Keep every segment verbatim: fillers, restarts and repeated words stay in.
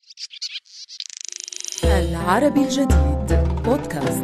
العربي الجديد بودكاست.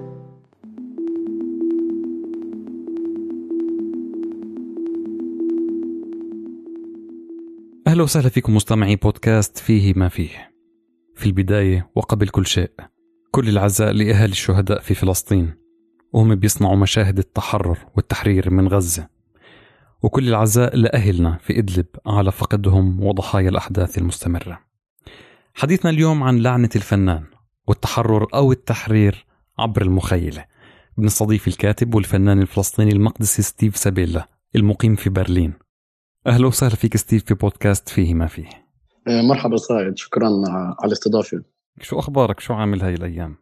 أهلا وسهلا فيكم مستمعي بودكاست فيه ما فيه. في البداية وقبل كل شيء، كل العزاء لأهالي الشهداء في فلسطين وهم بيصنعوا مشاهد التحرر والتحرير من غزة، وكل العزاء لأهلنا في إدلب على فقدهم وضحايا الأحداث المستمرة. حديثنا اليوم عن لعنة الفنان والتحرر أو التحرير عبر المخيلة. بنستضيف الكاتب والفنان الفلسطيني المقدسي ستيف سابيلا المقيم في برلين. أهلا وسهلا فيك ستيف في بودكاست فيه ما فيه. مرحبا سعيد، شكرا على الاستضافة. شو أخبارك؟ شو عامل هاي الأيام؟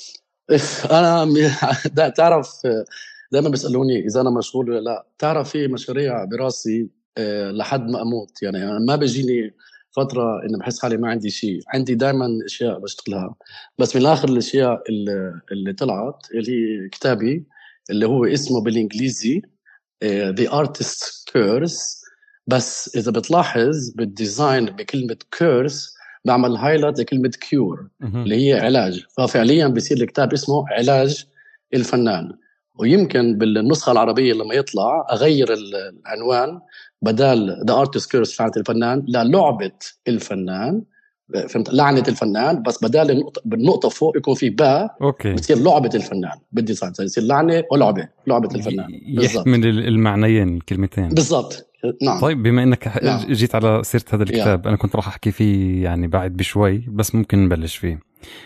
أنا دا تعرف دائما بيسألوني إذا أنا مشغول ولا لا. تعرف في مشاريع براسي لحد ما أموت، يعني ما بيجيني فترة إن بحس حالي ما عندي شيء، عندي دائما أشياء بشتغلها. بس من آخر الأشياء اللي, اللي طلعت اللي هي كتابي اللي هو اسمه بالإنجليزي The Artist's Curse. بس إذا بتلاحظ بالديزاين بكلمة كيرس بعمل هايلايت لكلمة كيور اللي هي علاج، ففعليا بيصير الكتاب اسمه علاج الفنان. ويمكن بالنسخة العربية لما يطلع أغير العنوان بدال The Artist's Curse لعنة الفنان للعبة الفنان، فهمت؟ لعنة الفنان، بس بدال النقطة بالنقطة فوق يكون في باء بتصير لعبة الفنان بالديزاين، يصير لعنة ولعبة، لعبة الفنان يحمل المعنيين الكلمتين بالضبط. نعم. طيب بما انك نعم. جيت على سيرة هذا الكتاب yeah. انا كنت راح احكي فيه يعني بعد بشوي، بس ممكن نبلش فيه.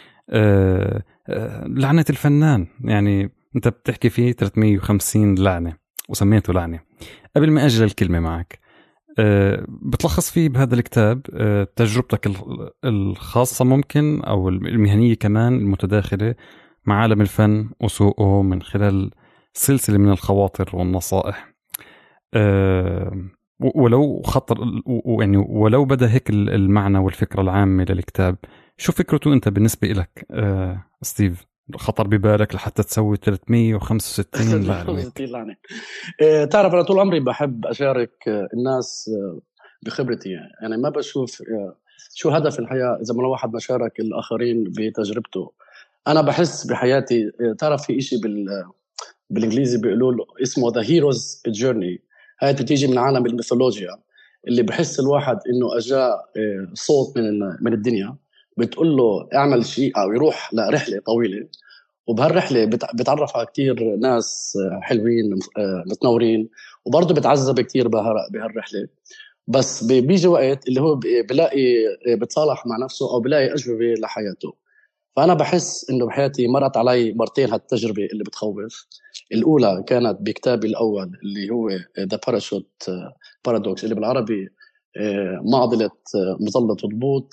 أه أه لعنة الفنان، يعني انت بتحكي فيه ثلاثمية وخمسين لعنة وسميته لعنة. قبل ما اجل الكلمة معك، أه بتلخص فيه بهذا الكتاب أه تجربتك الخاصة ممكن او المهنية كمان المتداخلة مع عالم الفن وسوقه من خلال سلسلة من الخواطر والنصائح. أه ولو خطر يعني ولو بدا هيك المعنى والفكرة العامة للكتاب، شو فكرته أنت بالنسبة لك أه ستيف؟ خطر ببالك لحتى تسوي ثلاثمية وخمسة وستين لعنة؟ إيه، تعرف أنا طول عمري بحب أشارك الناس بخبرتي، يعني ما بشوف شو هدف الحياة إذا ما الواحد ما شارك الآخرين بتجربته. أنا بحس بحياتي، تعرف في إشي بال بالإنجليزي بيقولوا له اسمه The Hero's Journey. هاي بتيجي من عالم الميثولوجيا، اللي بحس الواحد إنه أجاء صوت من من الدنيا بتقول له اعمل شيء أو يروح لرحلة طويلة، وبهالرحلة بتعرف على كتير ناس حلوين متنورين، وبرضه بتعذب كتير بهالرحلة. بس بيجي وقت اللي هو بلاقي بتصالح مع نفسه أو بلاقي أجوبة لحياته. فأنا بحس إنه بحياتي مرت علي مرتين هالتجربة اللي بتخوف. الأولى كانت بكتابي الأول اللي هو The Parachute Paradox، اللي بالعربي معضلة مظلة الهبوط،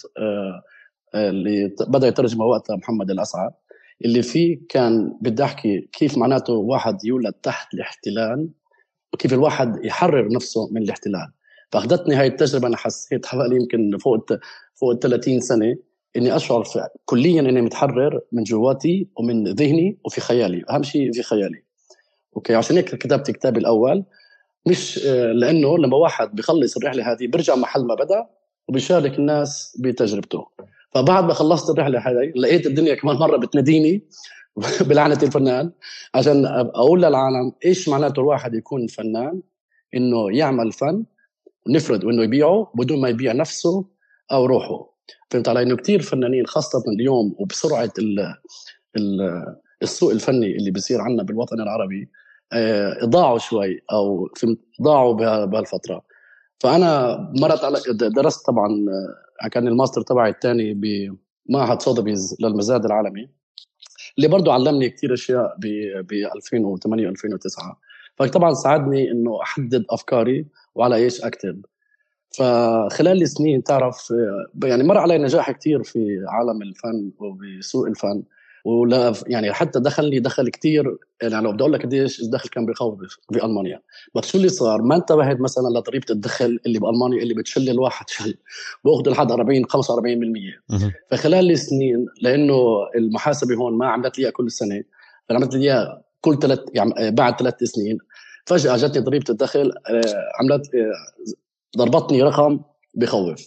اللي بدأ يترجمه وقتها محمد الأسعد، اللي فيه كان بدي أحكي كيف معناته واحد يولد تحت الاحتلال وكيف الواحد يحرر نفسه من الاحتلال. فأخذتني هاي التجربة، أنا حسيت حوالي يمكن فوق فوق ثلاثين سنة إني أشعر كلياً إني متحرر من جواتي ومن ذهني وفي خيالي، أهم شيء في خيالي. أوكي، عشان هيك كتبت كتابي الأول، مش لأنه لما واحد بيخلص الرحلة هذه برجع محل ما بدأ وبيشارك الناس بتجربته. فبعد ما خلصت الرحلة هذه لقيت الدنيا كمان مرة بتناديني بلعنة الفنان، عشان أقول للعالم إيش معناته الواحد يكون فنان، إنه يعمل فن ونفرض وإنه يبيعه بدون ما يبيع نفسه أو روحه. فهمت علي؟ إنه كتير فنانين خاصة اليوم وبسرعة ال ال السوق الفني اللي بيصير عنا بالوطن العربي ضاعوا شوي أو ضاعوا بهالفترة. فأنا مرت على درست طبعا، كان الماستر تبعي الثاني بمعهد سوذبيز للمزاد العالمي، اللي برضو علمني كتير أشياء ب ألفين وثمانية ألفين وتسعة. فطبعا ساعدني إنه أحدد أفكاري وعلى إيش أكتب. فخلال السنين تعرف يعني مر علي نجاح كتير في عالم الفن وبسوق الفن، ولا يعني حتى دخلني دخل كتير. يعني لو بدي أقول لك قديش الدخل كان بيخوف بألمانيا، بس شو اللي صار؟ ما انتبهت مثلا لطريقة الدخل اللي بألمانيا اللي بتشل الواحد شل بأخذ لحد أربعين خمسة وأربعين بالمية. فخلال السنين لأنه المحاسبة هون ما عملت لي كل سنة، فعملت لي كل ثلاث يعني بعد ثلاث سنين فجأة جاتني ضريبة الدخل، عملت ضربتني رقم بخوف.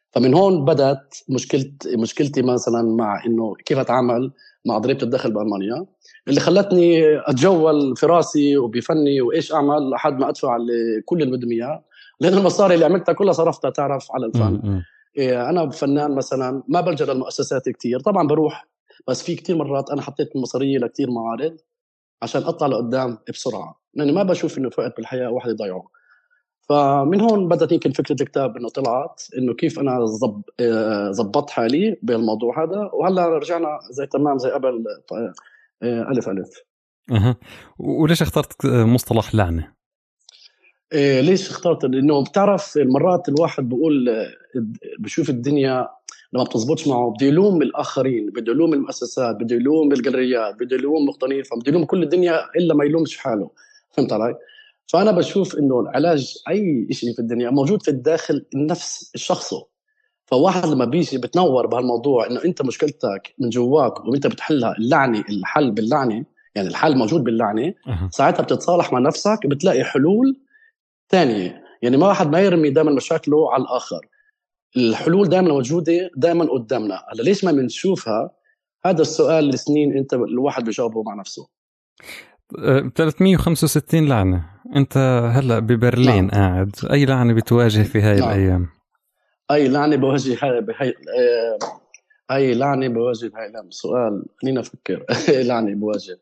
فمن هون بدأت مشكلتي مشكلتي مثلا مع إنه كيف أتعامل مع ضريبة الدخل بألمانيا، اللي خلتني أتجول في راسي وبفني وإيش أعمل لحد ما أدفع كل اللي بدهم إياه، لأن المصاري اللي عملتها كلها صرفتها تعرف على الفن. إيه أنا فنان مثلا ما بلجأ للمؤسسات كتير، طبعا بروح بس في كتير مرات أنا حطيت مصارية لكتير معارض عشان أطلع لقدام بسرعة، لأني ما بشوف إنه في وقت بالحياة واحد يضيعه. فمن هون بدأت يمكن فكرة الكتاب إنه طلعت إنه كيف أنا زب زبطت حالي بالموضوع هذا، وهلا رجعنا زي تمام زي قبل ألف ألف. أه. وليش اخترت مصطلح لعنة؟ إيه ليش اخترت؟ لأنه بتعرف المرات الواحد بقول بشوف الدنيا لما بتزبطش معه بده يلوم الآخرين، بده يلوم المؤسسات، بده يلوم الجاليريات، بده يلوم مقتنين، فبده يلوم كل الدنيا إلا ما يلومش حاله. فهمت علي؟ فأنا بشوف إنه العلاج أي شيء في الدنيا موجود في الداخل النفس الشخصه. فواحد لما بيجي بتنور بهالموضوع إنه أنت مشكلتك من جواك وأنت بتحلها، اللعنة الحل باللعنة، يعني الحل موجود باللعنة. ساعتها بتتصالح مع نفسك بتلاقي حلول تانية. يعني ما واحد ما يرمي دائما مشاكله على الآخر، الحلول دائما موجودة دائما قدامنا. هلا ليش ما بنشوفها؟ هذا السؤال لسنين أنت الواحد بيجاوبه مع نفسه. ثلاثمية وخمسة وستين لعنة. أنت هلأ ببرلين. نعم. قاعد أي لعنة بتواجه في هاي نعم. الأيام؟ أي لعنة بواجه هاي بهاي أي لعنة بواجه هاي الأيام؟ سؤال خلينا أفكر. لعنة بواجه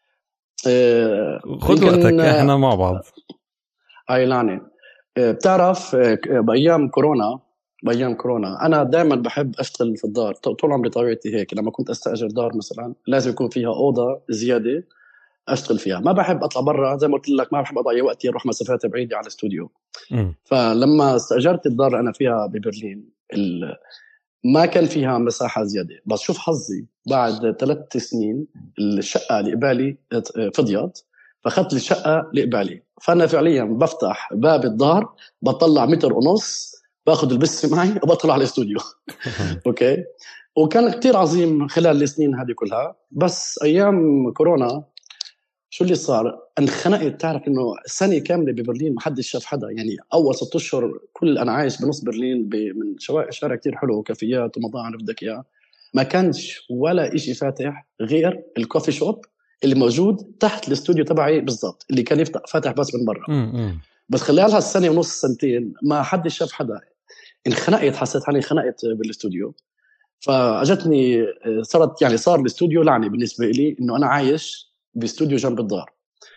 خذ وقتك إحنا مع بعض. أي لعنة بتعرف بأيام كورونا بأيام كورونا أنا دائما بحب أشتغل في الدار، طول عمري طبيعتي هيك. لما كنت أستأجر دار مثلا لازم يكون فيها أوضة زيادة أشتغل فيها، ما بحب أطلع برا زي ما قلت لك، ما بحب أضيع وقتي أروح مسافات بعيدة على الاستوديو. م. فلما استأجرت الدار أنا فيها ببرلين ما كان فيها مساحة زيادة، بس شوف حظي بعد ثلاث سنين الشقة اللي قبالي فضيت، فأخذت الشقة اللي قبالي. فأنا فعليا بفتح باب الدار بطلع متر ونص، باخد البس معي وبطلع على الاستوديو. أوكي. وكان كتير عظيم خلال السنين هذه كلها. بس أيام كورونا شو اللي صار؟ انخنقت. تعرف إنه سنة كاملة ببرلين ما حدش شاف حدا، يعني أول ستة أشهر كل أنا عايش بنص برلين من شوارع شارع كتير حلو وكافيات ومطاعم بدك إياه، ما كانش ولا إشي فاتح غير الكوفي شوب اللي موجود تحت الاستوديو تبعي بالضبط، اللي كان يفتح فاتح بس من برا. بس خلال هالسنة ونص سنتين ما حدش شاف حدا. انخنقت، حسيت حالي انخنقت بالاستوديو. فأجتني صارت يعني صار الاستوديو لعنة بالنسبة لي، إنه أنا عايش باستوديو جنب الدار.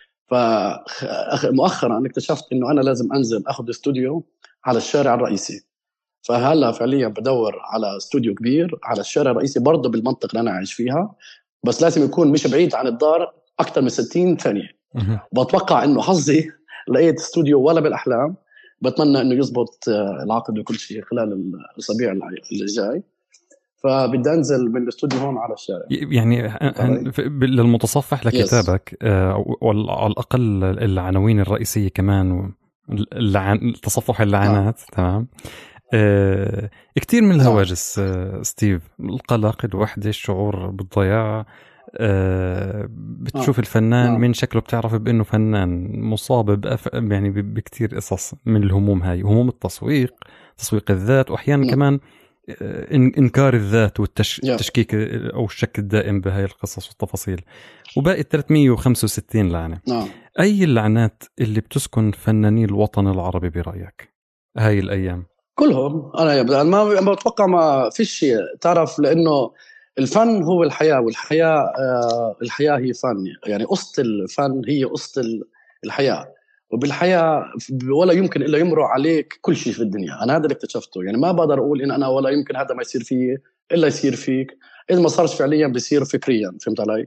فمؤخرا اكتشفت إنه أنا لازم أنزل أخذ استوديو على الشارع الرئيسي. فهلا فعليا بدور على استوديو كبير على الشارع الرئيسي برضه بالمنطقة اللي أنا عايش فيها، بس لازم يكون مش بعيد عن الدار أكثر من ستين ثانية. بتوقع إنه حظي لقيت استوديو ولا بالأحلام. بتمنى إنه يزبط العقد وكل شيء خلال الأسابيع اللي جاي. فبدي أنزل من الاستوديو هون على الشارع. يعني للمتصفح لكتابك وعلى الأقل العناوين الرئيسية كمان واللعن تصفح اللعنات. تمام. آه، كتير من الهواجس آه، ستيف، القلق، الوحدة، الشعور بالضياع. آه، بتشوف آه. الفنان آه. من شكله بتعرف بأنه فنان مصاب بأف... يعني بكتير قصص من الهموم هاي، هموم التسويق، تسويق الذات، وأحيانا آه. كمان إنكار الذات والتشكيك أو الشك الدائم بهاي القصص والتفاصيل. وباقي ثلاثمية وخمسة وستين لعنة. آه. أي اللعنات اللي بتسكن فناني الوطن العربي برأيك هاي الأيام؟ كلهم. أنا ما بتوقع ما فيش شيء، تعرف، لأنه الفن هو الحياة، والحياة آه الحياة هي فن. يعني قصة الفن هي قصة الحياة، وبالحياة ولا يمكن إلا يمر عليك كل شيء في الدنيا. أنا هذا اللي اكتشفته. يعني ما بقدر أقول إن أنا ولا يمكن هذا ما يصير فيه إلا يصير فيك، إذا ما صارش فعليا بيصير فكريا. فهمت علي؟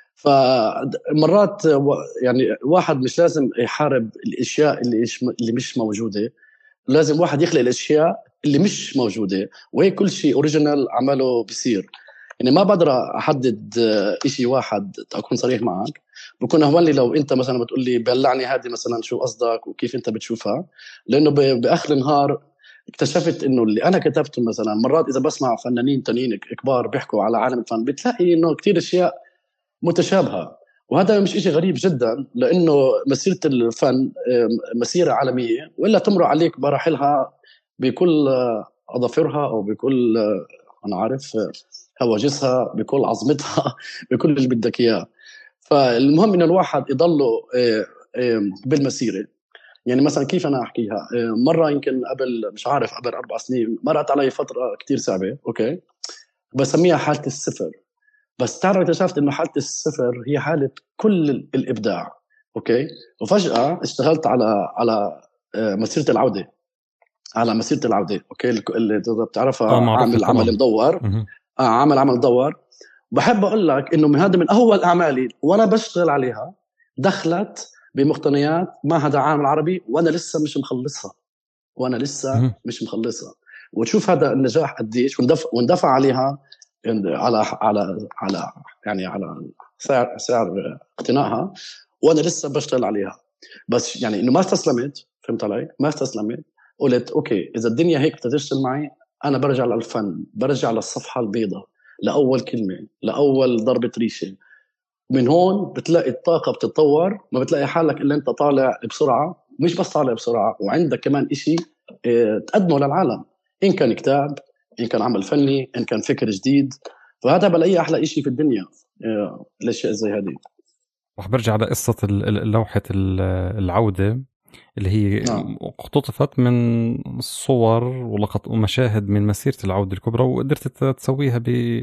فمرات يعني واحد مش لازم يحارب الأشياء اللي اللي مش موجودة، لازم واحد يخلق الأشياء اللي مش موجودة، وهي كل شيء أوريجينال عمله بيصير. يعني ما بقدر أحدد إشي واحد. أكون صريح معك، بكون أهون لي لو أنت مثلا بتقول لي بلعني هذه مثلا شو قصدك وكيف أنت بتشوفها، لأنه بآخر النهار اكتشفت إنه اللي أنا كتبته مثلا مرات إذا بسمع فنانين تانيين كبار بيحكوا على عالم الفن بتلاقي إنه كتير أشياء متشابهة، وهذا مش إشي غريب جدا، لأنه مسيرة الفن مسيرة عالمية، وإلا تمر عليك براحلها بكل أظافرها أو بكل أنا عارف هواجسها، بكل عظمتها، بكل اللي بدك إياه. فالمهم إن الواحد يضله بالمسيرة. يعني مثلا كيف أنا أحكيها، مرة يمكن قبل مش عارف قبل أربع سنين مرت علي فترة كتير صعبة، أوكي، بسميها حالة الصفر. بس تعرف اكتشفت إنه حالة الصفر هي حالة كل الإبداع، أوكي. وفجأة اشتغلت على على مسيرة العودة، على مسيرة العودة، أوكي، اللي بتعرفها آه عامل عمل مدور. آه عامل عمل مدور. بحب أقول لك إنه من هذا من أول أعمالي وأنا بشتغل عليها دخلت بمقتنيات معهد العالم العربي وأنا لسه مش مخلصها، وأنا لسه مش مخلصها. وتشوف هذا النجاح قديش، واندفع, واندفع عليها على على على يعني على سعر سعر اقتنائها، وأنا لسه بشتغل عليها. بس يعني إنه ما استسلمت، فهمت علي؟ ما استسلمت. قلت أوكي إذا الدنيا هيك بتشتغل معي، أنا برجع للفن، برجع للصفحة البيضاء، لأول كلمة، لأول ضربة ريشة. من هون بتلاقي الطاقة بتتطور، ما بتلاقي حالك إلا أنت طالع بسرعة، مش بس طالع بسرعة، وعندك كمان إشي اه تقدمه للعالم، إن كان كتاب، إن كان عمل فني، إن كان فكر جديد. فهذا بلاقي أحلى إشي في الدنيا اه الأشياء زي هذه. رح برجع على قصة لوحة العودة اللي هي نعم. اقتطفت من صور ولقط ومشاهد من مسيرة العودة الكبرى، وقدرت تسويها ب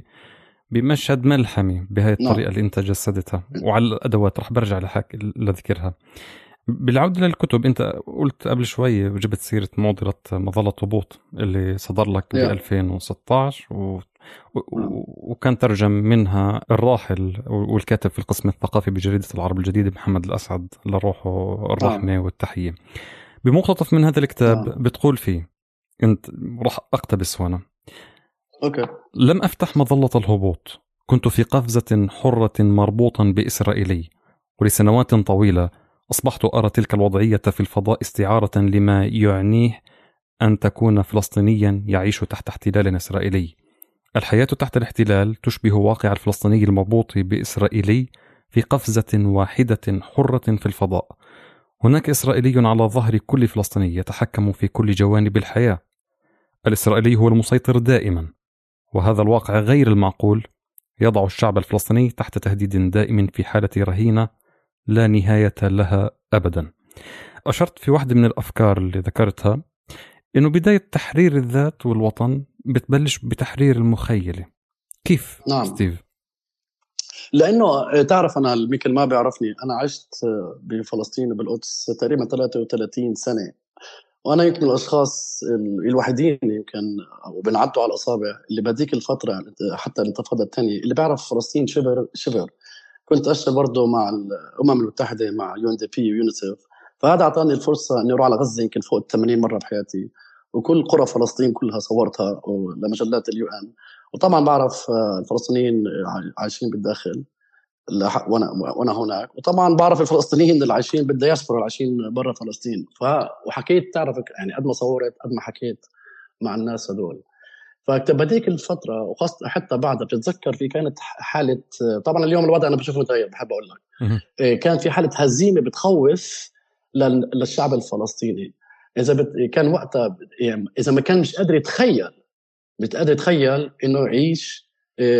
بمشهد ملحمي بهاي الطريقة نعم. اللي انت جسدتها، وعلى الأدوات رح برجع لحك لذكرها. بالعودة للكتب، انت قلت قبل شوية وجبت سيرة معضلة مظلة هبوط اللي صدر لك ب ألفين وستة عشر و... و... وكان ترجم منها الراحل والكاتب في القسم الثقافي بجريدة العرب الجديدة محمد الأسعد لروحه الرحمة والتحية. بمقتطف من هذا الكتاب بتقول فيه، انت رح أقتبس هنا. أوكي. لم أفتح مظلة الهبوط، كنت في قفزة حرة مربوطا بإسرائيلي، ولسنوات طويلة أصبحت أرى تلك الوضعية في الفضاء استعارة لما يعنيه أن تكون فلسطينيا يعيش تحت احتلال إسرائيلي. الحياة تحت الاحتلال تشبه واقع الفلسطيني المربوط بإسرائيلي في قفزة واحدة حرة في الفضاء. هناك إسرائيلي على ظهر كل فلسطيني يتحكم في كل جوانب الحياة. الإسرائيلي هو المسيطر دائما، وهذا الواقع غير المعقول يضع الشعب الفلسطيني تحت تهديد دائم في حالة رهينة لا نهاية لها أبدا. أشرت في واحدة من الأفكار اللي ذكرتها إنه بداية تحرير الذات والوطن بتبلش بتحرير المخيلة. كيف نعم. ستيف؟ لأنه تعرف أنا الميكل ما بيعرفني، أنا عشت بفلسطين بالقدس تقريبا ثلاثة وثلاثين سنة، وأنا يمكن الأشخاص الوحيدين يمكن وبنعدوا على الأصابع اللي بديك الفترة حتى الانتفاضة الثانية اللي بعرف فلسطين شبر شبر. كنت أشتغل برضه مع الأمم المتحدة مع يو إن دي بي ويونيسيف، فهذا أعطاني الفرصة إني أروح على غزة يمكن فوق الثمانين مرة بحياتي، وكل قرى فلسطين كلها صورتها لمجلات اليو إن. وطبعا بعرف الفلسطينيين عايشين بالداخل وانا وانا هناك، وطبعا بعرف الفلسطينيين اللي عايشين بالدياسبورا اللي عايشين برا فلسطين. ف وحكيت تعرفك يعني قد ما صورت قد ما حكيت مع الناس هذول. فبديك الفتره وخاصه حتى بعدها بتتذكر في كانت حاله، طبعا اليوم الوضع انا بشوفه متغير، بحب اقول لك كان في حاله هزيمه بتخوف للشعب الفلسطيني. اذا بت... كان وقتها اذا ما كان مش قادر يتخيل مش قادر يتخيل انه يعيش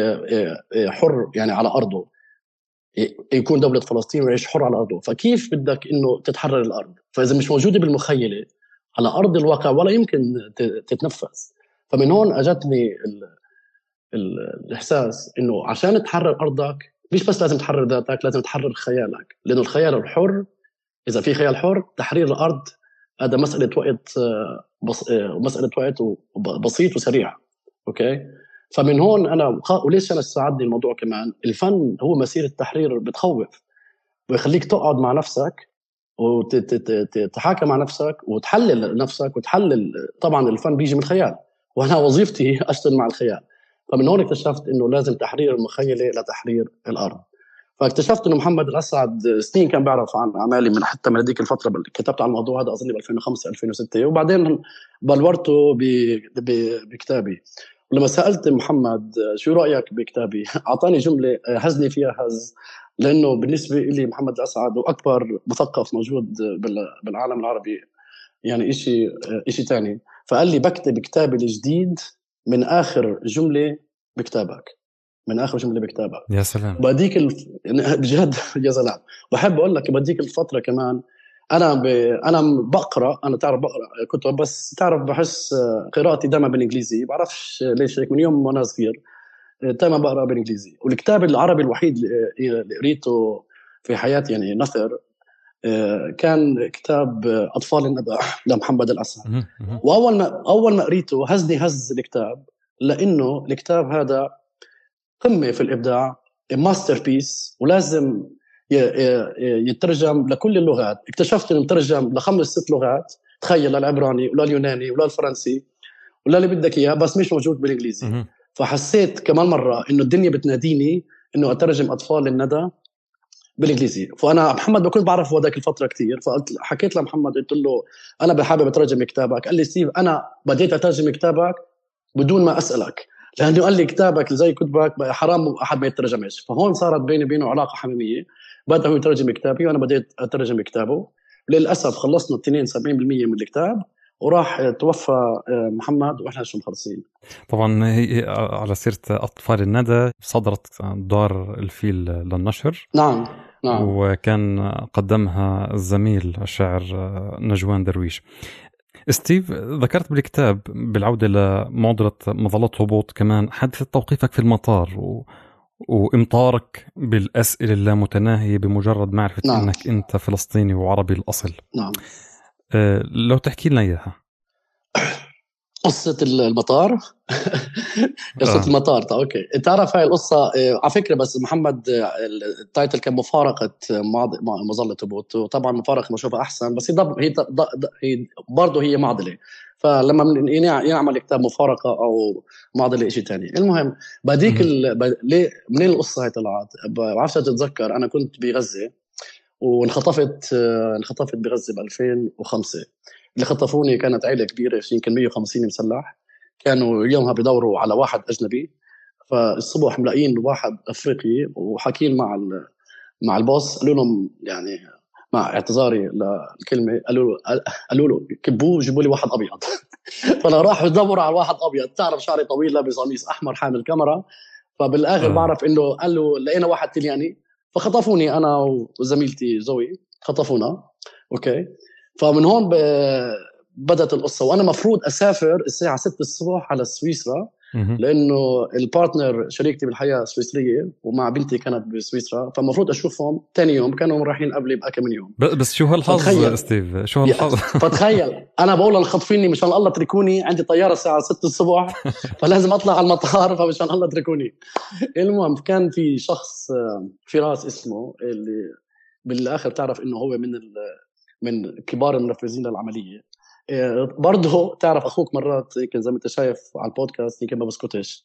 حر يعني على ارضه، يكون دولة فلسطين ويعيش حر على أرضه. فكيف بدك إنه تتحرر الأرض؟ فإذا مش موجودة بالمخيلة على أرض الواقع ولا يمكن تتنفس. فمن هون أجتني ال ال الإحساس إنه عشان تحرر أرضك مش بس لازم تحرر ذاتك، لازم تحرر خيالك، لأنه الخيال الحر إذا في خيال حر تحرير الأرض هذا مسألة وقت بس مسألة وقت بسيط وسريع. أوكي. فمن هون أنا وليش أنا ساعدني الموضوع كمان، الفن هو مسيرة تحرير بتخوف، ويخليك تقعد مع نفسك وتتحاكم مع نفسك وتحلل نفسك وتحلل. طبعا الفن بيجي من الخيال، وأنا وظيفتي أشتغل مع الخيال. فمن هون اكتشفت إنه لازم تحرير المخيلة لتحرير الأرض. فاكتشفت إنه محمد الأسعد سنين كان بيعرف عن أعمالي من حتى من هذيك الفترة، كتبت عن الموضوع هذا أظن ب ألفين وخمسة ألفين وستة، وبعدين بلورته بكتابي. ولما سألت محمد شو رأيك بكتابي أعطاني جملة هزني فيها هز، لأنه بالنسبة لي محمد الأسعد وأكبر مثقف موجود بالعالم العربي، يعني إشي إشي تاني. فقال لي بكتب كتابي الجديد من آخر جملة بكتابك، من آخر جملة بكتابك. يا سلام. بديك الف... بجد يا سلام. بحب أقول لك بديك الفترة كمان أنا ب... أنا بقرأ، أنا تعرف بقرأ كتب، بس تعرف بحس قراءتي دائما بالإنجليزي، بعرفش ليش هيك، من يوم وأنا صغير دائما بقرأ بالإنجليزي. والكتاب العربي الوحيد اللي قريته في حياتي يعني نثر كان كتاب أطفال الندى لمحمد الأسد. وأول ما أول ما قريته هزني هز الكتاب، لأنه الكتاب هذا قمة في الإبداع، ماستر بيس، ولازم يترجم لكل اللغات. اكتشفت إنه مترجم لخمس ست لغات، تخيل، للعبراني ولا اليوناني ولا الفرنسي ولا اللي بدك إياه، بس مش موجود بالإنجليزي. فحسيت كمان مرة إنه الدنيا بتناديني إنه أترجم أطفال الندى بالإنجليزي. فأنا محمد بكون بعرف هذاك الفترة كتير، فقلت حكيت لمحمد قلت له أنا بحابب أترجم كتابك. قال لي ستيف أنا بديت أترجم كتابك بدون ما أسألك، لأنه قال لي كتابك زي كتبك حرام أحد ما يترجمش. فهون صارت بيني وبينه علاقة حميمية، بدأ هو يترجم كتابي وأنا بديت أترجم كتابه. للأسف خلصنا اثنين وسبعين بالمية من الكتاب وراح توفى محمد وإحنا شو مخلصين. طبعا هي على سيرة أطفال الندى صدرت دار الفيل للنشر. نعم نعم. وكان قدمها الزميل الشاعر نجوان درويش. ستيف، ذكرت بالكتاب بالعودة لمعضلة مظلة هبوط كمان حادثة توقيفك في المطار و... وإمطارك بالأسئلة اللامتناهية بمجرد معرفة نعم. أنك أنت فلسطيني وعربي الأصل. نعم. أه لو تحكي لنا إياها. قصة المطار قصة آه. المطار طيب أوكي. تعرف هاي القصة على فكرة، بس محمد التايتل كان مفارقة مظلة هبوط، وطبعا مفارقة بشوفها أحسن، بس هي هي هي برضه هي معضلة. فلما يعمل كتاب مفارقة أو معضلة إشي تاني. المهم بديك ال... ليه منين القصة هاي طلعت بعرفش تتذكر. أنا كنت بغزة وانخطفت انخطفت بغزة بألفين وخمسة. اللي خطفوني كانت عائلة كبيرة يمكن مية وخمسين مسلح، كانوا يومها بدوروا على واحد أجنبي. فالصبح ملاقين واحد أفريقي وحكين مع مع البوس، قالوا لهم يعني مع اعتذاري للكلمة قالوا قالوا له كبوه جيبوا لي واحد أبيض. فأنا راح يدوروا على واحد أبيض، تعرف شعري طويل لابس قميص أحمر حامل كاميرا. فبالآخر بعرف إنه قالوا لقينا واحد تلياني، فخطفوني أنا وزميلتي زوي، خطفونا. أوكي. فمن هون بدأت القصة. وأنا مفروض أسافر الساعة ستة الصبح على سويسرا، لأنه البارتنر شريكتي بالحياة سويسرية ومع بنتي كانت بسويسرا، فمفروض أشوفهم تاني يوم. كانوا رايحين قبلي بأكم من يوم. بس شو هالحظ ستيف، شو هالحظ. فتخيل أنا بقول للخطفيني مشان الله تركوني، عندي طيارة الساعة ستة الصبح فلازم أطلع على المطار، فمشان الله تركوني. المهم كان في شخص فراس اسمه، اللي بالآخر تعرف إنه هو من ال من كبار المنفذين للعملية. برضه تعرف أخوك مرات يمكن زي ما أنت شايف على البودكاست يمكن ما بسكتش.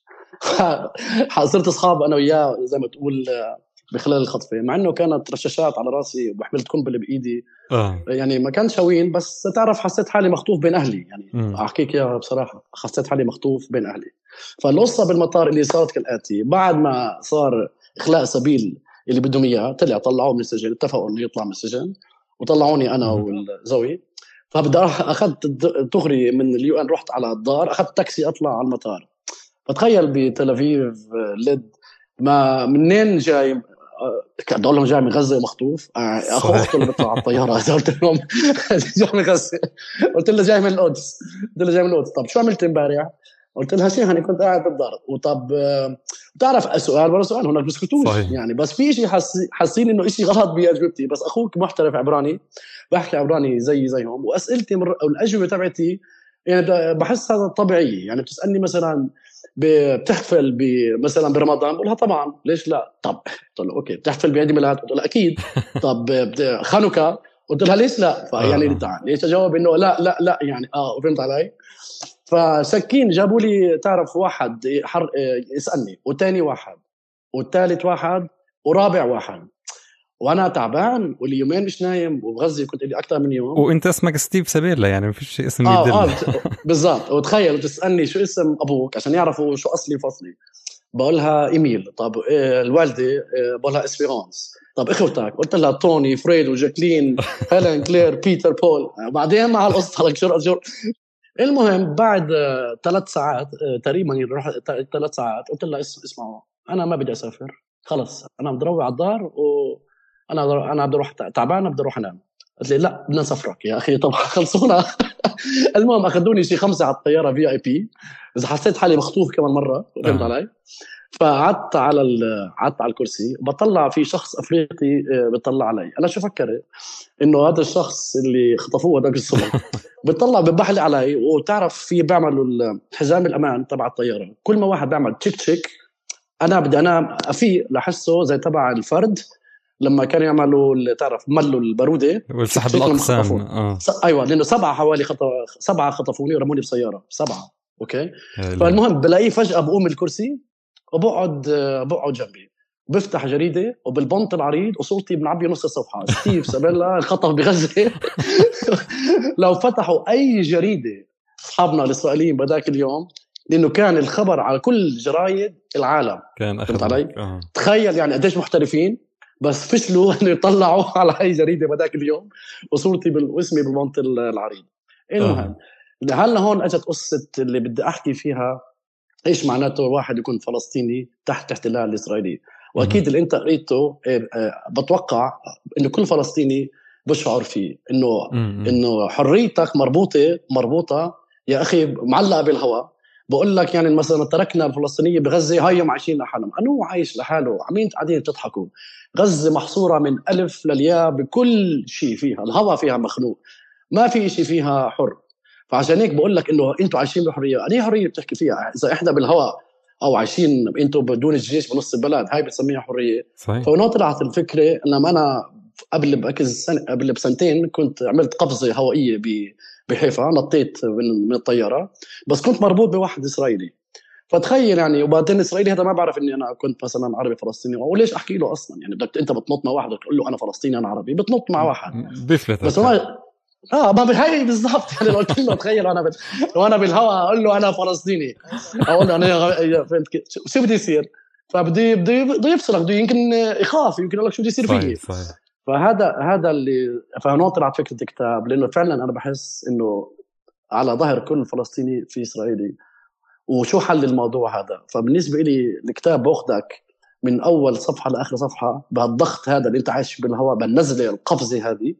صرت أصحاب أنا وياه زي ما تقول بخلال الخطفة، مع أنه كانت رشاشات على راسي وحملت قنبلة بإيدي. آه. يعني ما كان شوين، بس تعرف حسيت حالي مخطوف بين أهلي. يعني م. أحكيك يا بصراحة حسيت حالي مخطوف بين أهلي. فالقصة بالمطار اللي صارت كالآتي: بعد ما صار إخلاء سبيل اللي بدهم إياه، طلع طلعوه من السجن، اتفقوا إنه يطلع من السجن وطلعوني أنا والزوي. فبدأ أخذت دغري من اليو إن، رحت على الدار، أخذت تاكسي أطلع على المطار. فتخيل بتل أبيب لد ما منين جاي، كنت أقول لهم جاي من غزة مخطوف. أخو أخته اللي بيطلع على الطيارة قلت لهم جاي من غزة، قلت له جاي من القدس، قلت له جاي من القدس. طب شو عملت امبارح؟ قلت لها شيء، أنا كنت قاعد بالدار. وطب تعرف سؤال ولا سؤال هناك بسكتوش يعني، بس في شيء حسي حاسين إنه إشي غلط بأجوبتي. بس أخوك محترف عبراني، بحكي عبراني زي زيهم، وأسئلتي مر... أو الأجوبة تبعتي يعني بحس هذا طبيعي. يعني بتسألني مثلا بتحفل مثلا برمضان، بقولها طبعا ليش لا. طب قلت له أوكي بتحفل بعيد ميلاد؟ قلت له أكيد. طب خانوكا؟ قلت لها ليش لا. فيعني تعال ليش أجاوب إنه لا لا لا يعني آه فهمت علي. فسكين جابوا لي تعرف واحد حر... يسألني، وتاني واحد والثالث واحد ورابع واحد، وانا تعبان واللي يومين مش نايم، وبغزي كنت لي اكثر من يوم. وانت اسمك ستيف سبيلا يعني ما فيش اسم آه يدل. اه بالضبط. وتخيل تسالني شو اسم ابوك عشان يعرفوا شو اصلي فصلي. بقولها ايميل. طب إيه الوالده؟ إيه بقولها اسبيرانس. طب اخوتك؟ قلت لها توني فريد وجاكلين هيلين كلير بيتر بول. بعدين مع القصه لك شو المهم بعد ثلاث ساعات تقريبا رحت ثلاث ساعات قلت لها اسمعوا انا ما بدي اسافر خلص انا بدي اروح على الدار وانا انا بدي اروح تعبانه بدي اروح انام. قلت لي لا بدنا نسافرك يا اخي طبعا خلصونا. المهم اخذوني شي خمسه على الطياره في اي بي اذا حسيت حالي مخطوف كمان مره فهمت آه. علي. فقعدت على قعدت على الكرسي بطلع في شخص افريقي بيطلع علي انا شو فكرت انه هذا الشخص اللي خطفوه هذاك الصبح بيطلع ببحلي علي. وتعرف في بيعملوا الحزام الامان تبع الطياره كل ما واحد بيعمل تشيك تشيك انا بدي انام في لحسه زي تبع الفرد لما كانوا يعملوا تعرف ملوا الباروده والسحب الاقسام اه ايوه لانه سبعه حوالي خطف سبعه خطفوني ورموني بسياره سبعه اوكي. فالمهم بلاقيه فجاه بقوم الكرسي وبقعد بقعد جنبي بفتح جريده وبالبنط العريض وصورتي بنعبي نص الصفحه ستيف سابيلا الخطف بغزه. لو فتحوا اي جريده اصحابنا الاسرائيليين بذاك اليوم لانه كان الخبر على كل جرايد العالم كان اخذ علي آه. تخيل يعني قديش محترفين بس فشلوا انه يطلعوا على اي جريده بذاك اليوم وصورتي واسمي بالبنط العريض. المهم آه. هلا هون اجت قصه اللي بدي احكي فيها ايش معناته واحد يكون فلسطيني تحت احتلال الاسرائيلي. واكيد اللي انت قريته بتوقع انه كل فلسطيني بشعر فيه انه انه حريتك مربوطه مربوطه يا اخي معلقه بالهواء. بقول لك يعني مثلا تركنا الفلسطينيه بغزه هايهم عايشين لحالهم انو عايش لحاله عمين قاعدين تضحكوا. غزه محصوره من الف للياء بكل شيء فيها الهواء فيها مخنوق ما في شيء فيها حر. فعشان هيك بقول لك انه انتوا عايشين بحريه أنهي حريه بتحكي فيها اذا احنا بالهواء او عايشين انتوا بدون الجيش بنص البلد هاي بتسميها حريه. فهنا طلعت الفكره لما انا قبل بأكز سنة قبل بسنتين كنت عملت قفزه هوائيه بحيفا نطيت من الطياره بس كنت مربوط بواحد اسرائيلي. فتخيل يعني وبعدين الاسرائيلي هذا ما بعرف اني انا كنت مثلا عربي فلسطيني وليش احكي له اصلا يعني بدك انت بتنط مع واحد تقول له انا فلسطيني انا عربي بتنط مع واحد بس ما اه ما بهاي بالضبط يعني لو قلت له تخيل انا بت... وانا بالهواء اقول له انا فلسطيني اقول له انا فهمت شو بدي يصير فبدي بدي بدي يفصلك بده يمكن يخاف يمكن يقول لك شو بدي يصير فيي. فهذا هذا اللي فهنا طلعت فكره الكتاب لانه فعلا انا بحس انه على ظهر كل فلسطيني في اسرائيلي وشو حل الموضوع هذا. فبالنسبه لي الكتاب باخذك من اول صفحه لاخر صفحه بهالضغط هذا اللي انت عايش بالهواء بالنزله القفزه هذه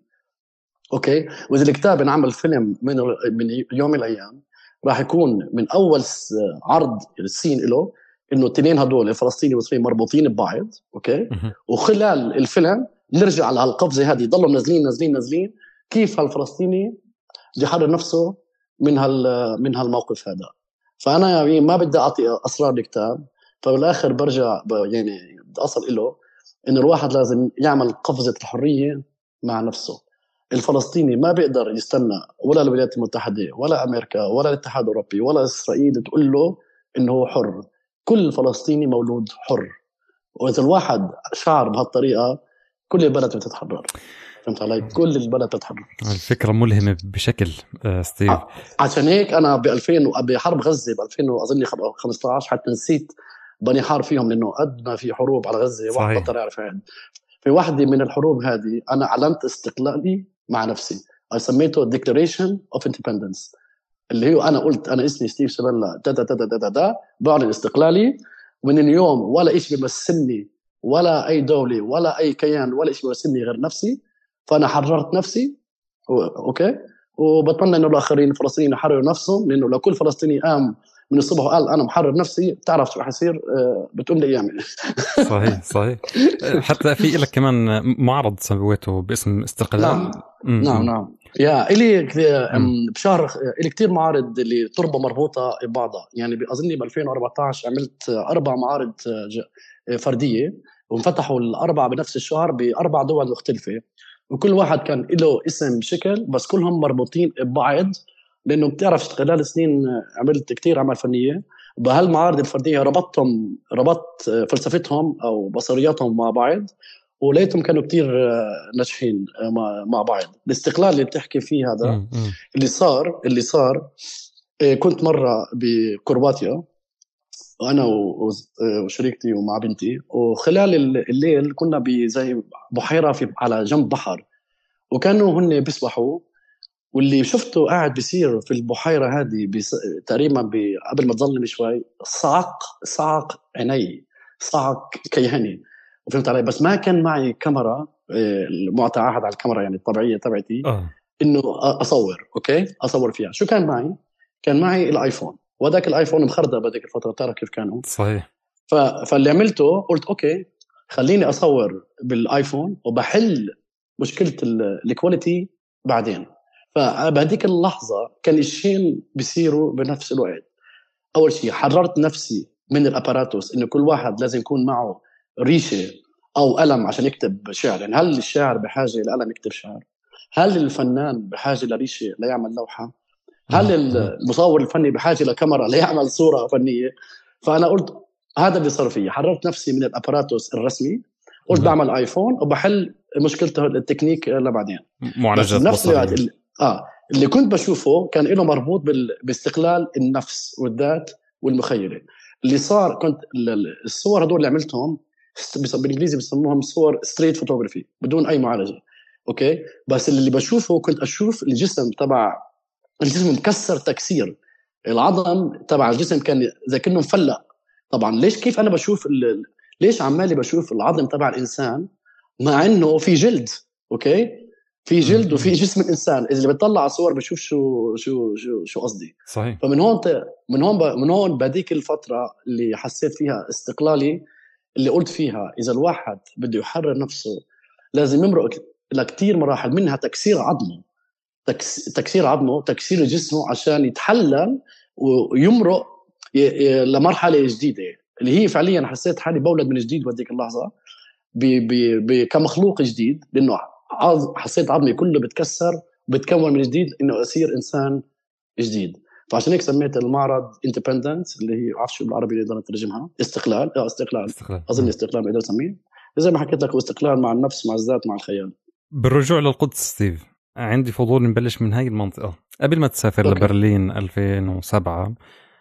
اوكي. واذا الكتاب انعمل فيلم من من يوم من الايام راح يكون من اول عرض السين له انه الاثنين هدول الفلسطيني والاسرائيلي مربوطين ببعض اوكي. وخلال الفيلم نرجع على هالقفزه هذه يضلوا نازلين نازلين نازلين كيف هالفلسطيني بده يحرر نفسه من هال من هالموقف هذا. فانا يعني ما بدي اعطي اسرار الكتاب فبالاخر برجع يعني بدي اصل له انه الواحد لازم يعمل قفزه الحريه مع نفسه. الفلسطيني ما بيقدر يستنى ولا الولايات المتحدة ولا أمريكا ولا الاتحاد الأوروبي ولا إسرائيل تقول له إنه هو حر. كل فلسطيني مولود حر وإذا الواحد شعر بهالطريقة كل البلد بتتحرر. فهمت علي؟ كل البلد بتتحرر. الفكرة ملهمة بشكل ستيف. عشان هيك أنا بألفين بحرب غزة بألفين وأظني خمسة عشر حتى نسيت بني حار فيهم لأنه قد ما في حروب على غزة واحد بطل يعرف هذا. في واحدة من الحروب هذه أنا أعلنت استقلالي مع نفسي. أنا سميته Declaration of Independence اللي هو أنا قلت أنا اسمي ستيف سابيلا دا دا دا دا دا دا بعلن استقلالي ومن اليوم ولا إيش بيمثلني ولا أي دولة ولا أي كيان ولا إيش بيمثلني غير نفسي. فأنا حررت نفسي أوكي. وبتمنى إنه الآخرين الفلسطينيين يحرروا نفسهم لأنه لو كل فلسطيني قام من الصبح وقال أنا محرر نفسي تعرف شو حيصير بتقوم لي أيامي. صحيح صحيح. حتى في لك كمان معرض سويته باسم استقلال. نعم نعم نعم يا إلي بشهر إلي كتير معارض اللي تربة مربوطة ببعضها يعني أظني ب ألفين وأربعة عشر عملت أربع معارض فردية وانفتحوا الأربعة بنفس الشهر بأربع دول مختلفة وكل واحد كان له اسم شكل بس كلهم مربوطين ببعض لأنه بتعرف خلال سنين عملت كتير أعمال فنية بهالمعارض الفردية ربطتهم ربطت فلسفتهم أو بصرياتهم مع بعض وليتهم كانوا كتير ناجحين مع بعض. الاستقلال اللي بتحكي فيه هذا اللي صار اللي صار كنت مرة بكرواتيا وأنا وشريكتي ومع بنتي وخلال الليل كنا بزي بحيرة في على جنب بحر وكانوا هن بيسبحوا واللي شفته قاعد بيصير في البحيرة هذه بيص... تقريبا بي... قبل ما تظلم شوي صعق صعق عيني صعق كيهني، وفهمت علي. بس ما كان معي كاميرا المتعهد على الكاميرا يعني الطبيعية تبعتي آه. إنه أصور أوكي أصور فيها. شو كان معي؟ كان معي الآيفون، وذاك الآيفون مخردة بذيك الفترة، تعرف كيف كانوا. صحيح. ف... فاللي عملته قلت أوكي خليني أصور بالآيفون وبحل مشكلة الكواليتي بعدين. فبهذيك اللحظة كان الشيء بيصيروا بنفس الوقت. أول شيء حررت نفسي من الأباراتوس إنه كل واحد لازم يكون معه ريشة أو قلم عشان يكتب شعر. يعني هل الشاعر بحاجة لقلم يكتب شعر؟ هل الفنان بحاجة لريشة ليعمل لوحة؟ هل المصور الفني بحاجة لكاميرا ليعمل صورة فنية؟ فأنا قلت هذا اللي صار فيه، حررت نفسي من الأباراتوس الرسمي، قلت بعمل آيفون وبحل مشكلته التكنيك لبعدين. معالجات بصرية. آه اللي كنت بشوفه كان له مربوط بال... باستقلال النفس والذات والمخيلة. اللي صار كنت الصور هدول اللي عملتهم بالإنجليزي بيسموهم صور ستريت فوتوغرافي بدون أي معالجة أوكي. بس اللي بشوفه كنت أشوف الجسم تبع الجسم مكسر تكسير، العظم تبع الجسم كان زي كأنه مفلق. طبعا ليش كيف أنا بشوف ال... ليش عمالي بشوف العظم تبع الإنسان مع إنه في جلد أوكي، في جلد وفي جسم الإنسان. إذا اللي بتطلع على الصور بشوف شو شو شو شو قصدي. صحيح. فمن هون من هون من هون بديك الفترة اللي حسيت فيها استقلالي، اللي قلت فيها إذا الواحد بده يحرر نفسه لازم يمرق لكتير مراحل، منها تكسير عظمه تكس... تكسير عظمه تكسير جسمه عشان يتحلل ويمرق ي... ي... لمرحلة جديدة اللي هي فعليا حسيت حالي بولد من جديد بهذيك اللحظة ب... ب... ب... كمخلوق جديد، لأنه عظ... حسيت عظمي كله بتكسر وبتكون من جديد إنه أصير إنسان جديد. فعشان هيك سميت المعرض Independence اللي هي عارف شو بالعربي نقدر نترجمها استقلال. اه استقلال, استقلال. أظن استقلال بقدر أسميه زي ما حكيت لك، واستقلال مع النفس مع الذات مع الخيال. بالرجوع للقدس ستيف، عندي فضول نبلش من هاي المنطقة. قبل ما تسافر أوكي. لبرلين ألفين وسبعة،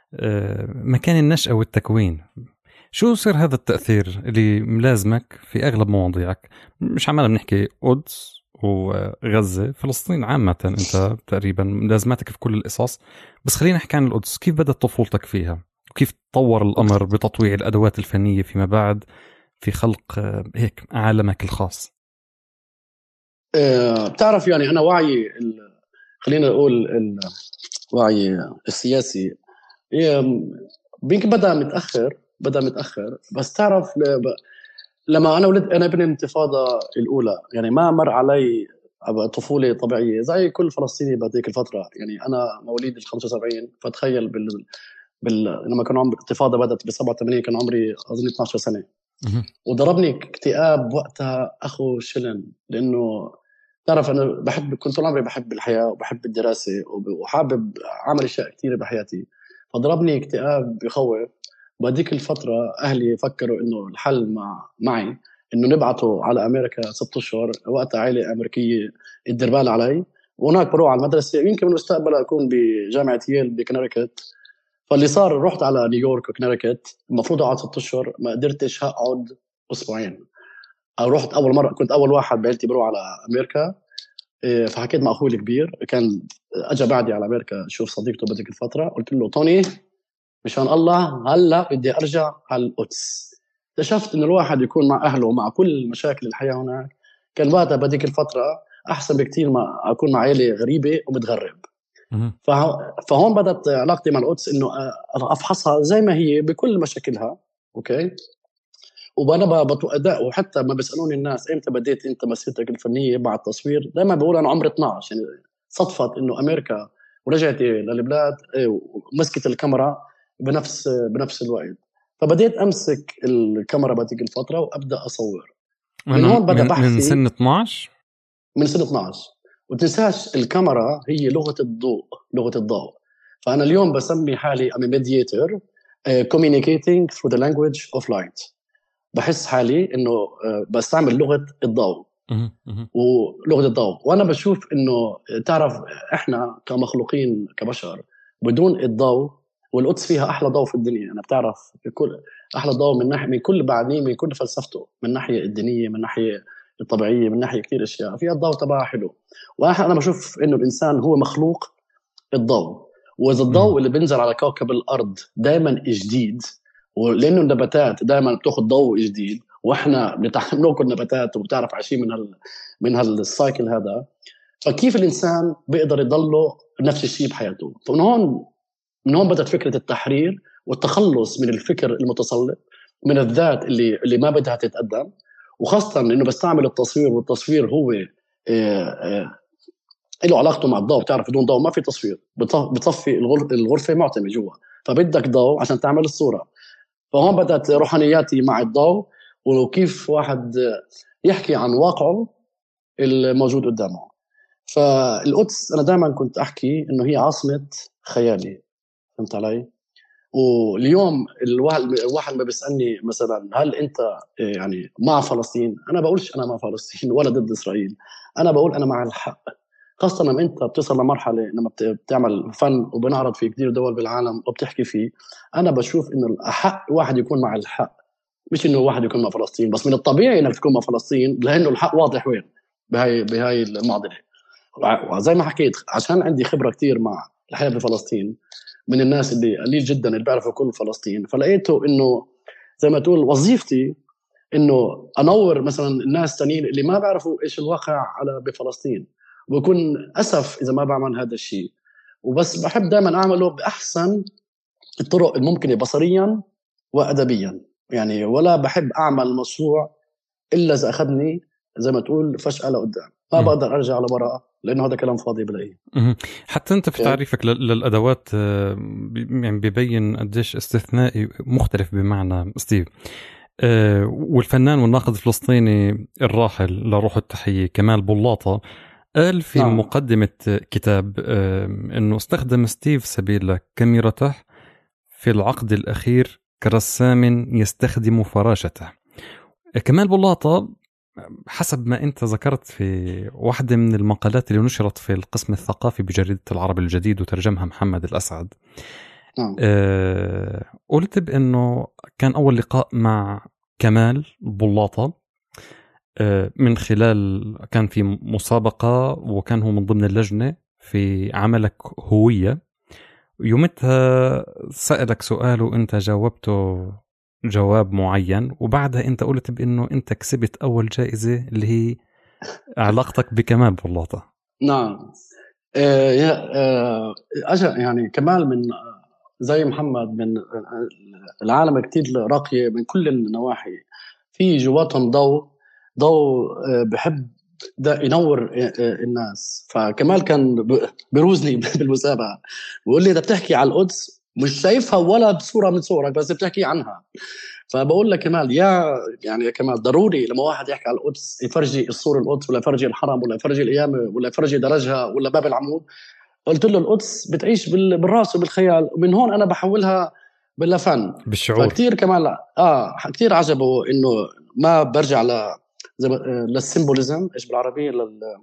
مكان النشأة والتكوين، شو صار هذا التأثير اللي ملازمك في أغلب مواضيعك؟ مش عمال بنحكي قدس وغزة، فلسطين عامة أنت تقريبا ملازماتك في كل القصص، بس خلينا نحكي عن القدس. كيف بدأت طفولتك فيها وكيف تطور الأمر بتطويع الأدوات الفنية فيما بعد في خلق هيك عالمك الخاص؟ أه بتعرف يعني أنا وعي ال... خلينا نقول الوعي السياسي بيمكن بدأ متأخر بدأ متأخر بس تعرف ل... لما أنا ولد أنا ابن الانتفاضة الأولى، يعني ما مر علي طفولة طبيعية زي كل فلسطيني بهذيك الفترة. يعني أنا مواليد الخمسة وسبعين، فتخيل بال... بال... لما كان عمري الانتفاضة بدأت بسبعة وثمانين كان عمري أظن اثنتي عشرة سنة، وضربني اكتئاب وقتها أخو شلن، لأنه تعرف أنا بحب كنت طول عمري بحب الحياة وبحب الدراسة وحابب أعمل أشياء كتيرة بحياتي، فضربني اكتئاب بخوف. وبهذيك الفترة أهلي فكروا إنه الحل مع معي إنه نبعته على أمريكا ست أشهر، وقتها عائلة أمريكية الدربال علي، وهناك بروح على المدرسة يمكن من المستقبل أكون بجامعة ييل بكناريكت. فاللي صار رحت على نيويورك وكناريكت، المفروض أقعد ست أشهر، ما قدرتش أقعد أسبوعين. أو رحت أول مرة كنت أول واحد بعيلتي بروح على أمريكا، فحكيت مع أخوي الكبير كان أجا بعدي على أمريكا شوف صديقته بهذيك الفترة، قلت له توني مشان الله هلا بدي أرجع على القدس. اكتشفت إنه الواحد يكون مع أهله ومع كل مشاكل الحياة هناك كان وقتها بهذيك الفترة أحسن بكتير ما أكون مع عائلة غريبة ومتغرب. فهون بدأت علاقتي مع القدس إنه أفحصها زي ما هي بكل مشاكلها أوكي. وأنا بتوقع وحتى ما بيسألوني الناس إمتى بديت أنت مسيرتك الفنية بعد التصوير، دائما بقول أنا عمري اثني عشر، يعني صدفت إنه أمريكا ورجعت للبلاد ومسكت الكاميرا بنفس بنفس الوقت، فبديت أمسك الكاميرا بهذيك الفترة وأبدأ أصور. من هون بدأ بحثي من سن اثناشر من سن اثناشر. وتنساش الكاميرا هي لغة الضوء لغة الضوء. فأنا اليوم بسمي حالي I'm a mediator uh, communicating through the language of light. بحس حالي إنه بستعمل لغة الضوء ولغة الضوء. وأنا بشوف إنه تعرف إحنا كمخلوقين كبشر بدون الضوء، والقدس فيها أحلى ضوء في الدنيا. أنا بتعرف كل أحلى ضوء من ناحية من كل بعدين من كل فلسفته، من ناحية الدينية من ناحية الطبيعيه من ناحيه كثير اشياء فيها الضوء تبعها حلو. وانا انا بشوف انه الانسان هو مخلوق الضوء، واذا الضوء اللي بينزل على كوكب الارض دائما جديد، ولانه النباتات دائما بتاخذ ضوء جديد، واحنا بنتعلم ناكل نباتات وبتعرف عايشين من هال من هالسايكل هذا، فكيف الانسان بيقدر يضله نفس الشيء بحياته؟ فمن هون من هون بدات فكره التحرير والتخلص من الفكر المتسلط، من الذات اللي اللي ما بدها تتقدم، وخاصه انه بستعمل التصوير، والتصوير هو إيه إيه له علاقته مع الضوء. بتعرف بدون ضوء ما في تصوير، بتصفي الغرفه معتمه جوا، فبدك ضوء عشان تعمل الصوره. فهون بدات روحانياتي مع الضوء، وكيف واحد يحكي عن واقعه الموجود قدامه. فالقدس انا دائما كنت احكي انه هي عاصمه خيالي، فهمت علي؟ واليوم الواحد الواحد ما بيسالني مثلا هل انت يعني مع فلسطين، انا بقولش انا مع فلسطين ولا ضد اسرائيل، انا بقول انا مع الحق. خاصة لما أنت بتصل لمرحلة لما بتعمل فن وبنعرض في كتير دول بالعالم وبتحكي فيه، أنا بشوف إنه الحق واحد يكون مع الحق، مش إنه واحد يكون مع فلسطين. بس من الطبيعي إنك تكون مع فلسطين لأنه الحق واضح وين بهاي بهاي المعضلة. وزي ما حكيت عشان عندي خبرة كتير مع الحياة بفلسطين، من الناس اللي قليل جدا اللي بيعرفوا كل فلسطين، فلقيته إنه زي ما تقول وظيفتي إنه أنور مثلا الناس تانيين اللي ما بيعرفوا إيش الواقع على بفلسطين، ويكون أسف إذا ما بعمل هذا الشيء. وبس بحب دائما أعمله بأحسن الطرق الممكنة بصريا وأدبيا، يعني ولا بحب أعمل مشروع إلا إذا أخذني زي ما تقول فجأة لقدام، ما بقدر أرجع لورا لأنه هذا كلام فاضي بلاقيه. حتى أنت في تعريفك للأدوات يعني بيبين قديش استثنائي مختلف بمعنى ستيف. والفنان والناقد الفلسطيني الراحل لروح التحية كمال بلاطة قال في نعم. مقدمة كتاب أنه استخدم ستيف سبيل كاميرته في العقد الأخير كرسام يستخدم فراشته. كمال بلاطة حسب ما أنت ذكرت في واحدة من المقالات اللي نشرت في القسم الثقافي بجريدة العرب الجديد وترجمها محمد الأسعد، نعم. أه قلت بأنه كان أول لقاء مع كمال بلاطة من خلال كان في مسابقة، وكان هو من ضمن اللجنة في عملك هوية. يومتها سألك سؤال وانت جاوبته جواب معين، وبعدها انت قلت بانه انت كسبت اول جائزة اللي هي علاقتك بكمال بلاطة. نعم. آه آه أجل يعني كمال من زي محمد من العالم كتير راقية من كل النواحي، في جواتهم ضوء ضوء بحب ده ينور الناس. فكمال كان بيروزني بالمسابقة بيقول لي ده بتحكي على القدس مش شايفها ولا بصورة من صورك بس بتحكي عنها. فبقول لك كمال يا يعني يا كمال ضروري لما واحد يحكي على القدس يفرجي الصورة القدس ولا يفرجي الحرم ولا يفرجي القيامة ولا يفرجي درجها ولا باب العمود. قلت له القدس بتعيش بالراس وبالخيال، ومن هون أنا بحولها بالفن بالشعور. فكتير كمال اه كتير عجبه انه ما برجع ل للسيمبوليزم ايش بالعربي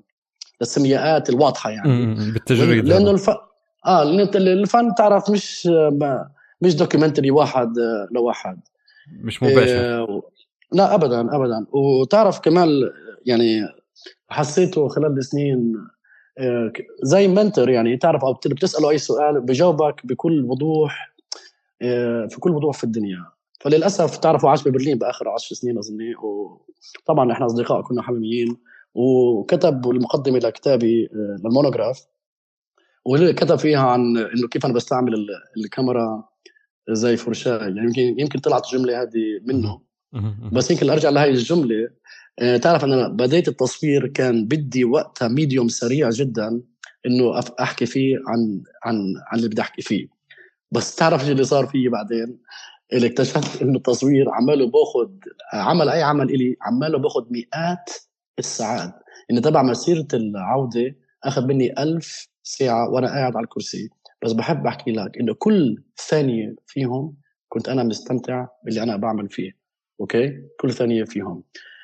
للسميات الواضحه يعني بالتجريد، لانه الف... اه لانه الفن تعرف مش ما... مش دوكيومنتري واحد لواحد، مش مباشر. آه... لا ابدا ابدا. وتعرف كمال يعني حسيته خلال السنين آه... زي منتور، يعني تعرف او بتساله اي سؤال بجاوبك بكل وضوح، آه... في كل وضوح في الدنيا. فللأسف تعرفوا عاش ببرلين بآخر عشر سنين أظني، وطبعا إحنا أصدقاء كنا حميميين، وكتب المقدمة لكتابي للمونوغراف واللي كتب فيها عن إنه كيف أنا بستعمل الكاميرا زي فرشاة. يعني يمكن يمكن طلعت الجملة هذه منه، بس يمكن أرجع لهاي الجملة. تعرف أنا بديت التصوير كان بدي وقتها ميديوم سريع جدا إنه أحكي فيه عن عن عن اللي بدي أحكي فيه. بس تعرف إيش اللي صار فيه بعدين؟ اللي اكتشفت انه التصوير عماله باخد عمل اي عمل الي عماله باخد مئات الساعات. ان تبع مسيره العوده اخذ مني ألف ساعه وانا قاعد على الكرسي. بس بحب احكي لك انه كل ثانيه فيهم كنت انا مستمتع باللي انا بعمل فيه. اوكي كل ثانيه فيهم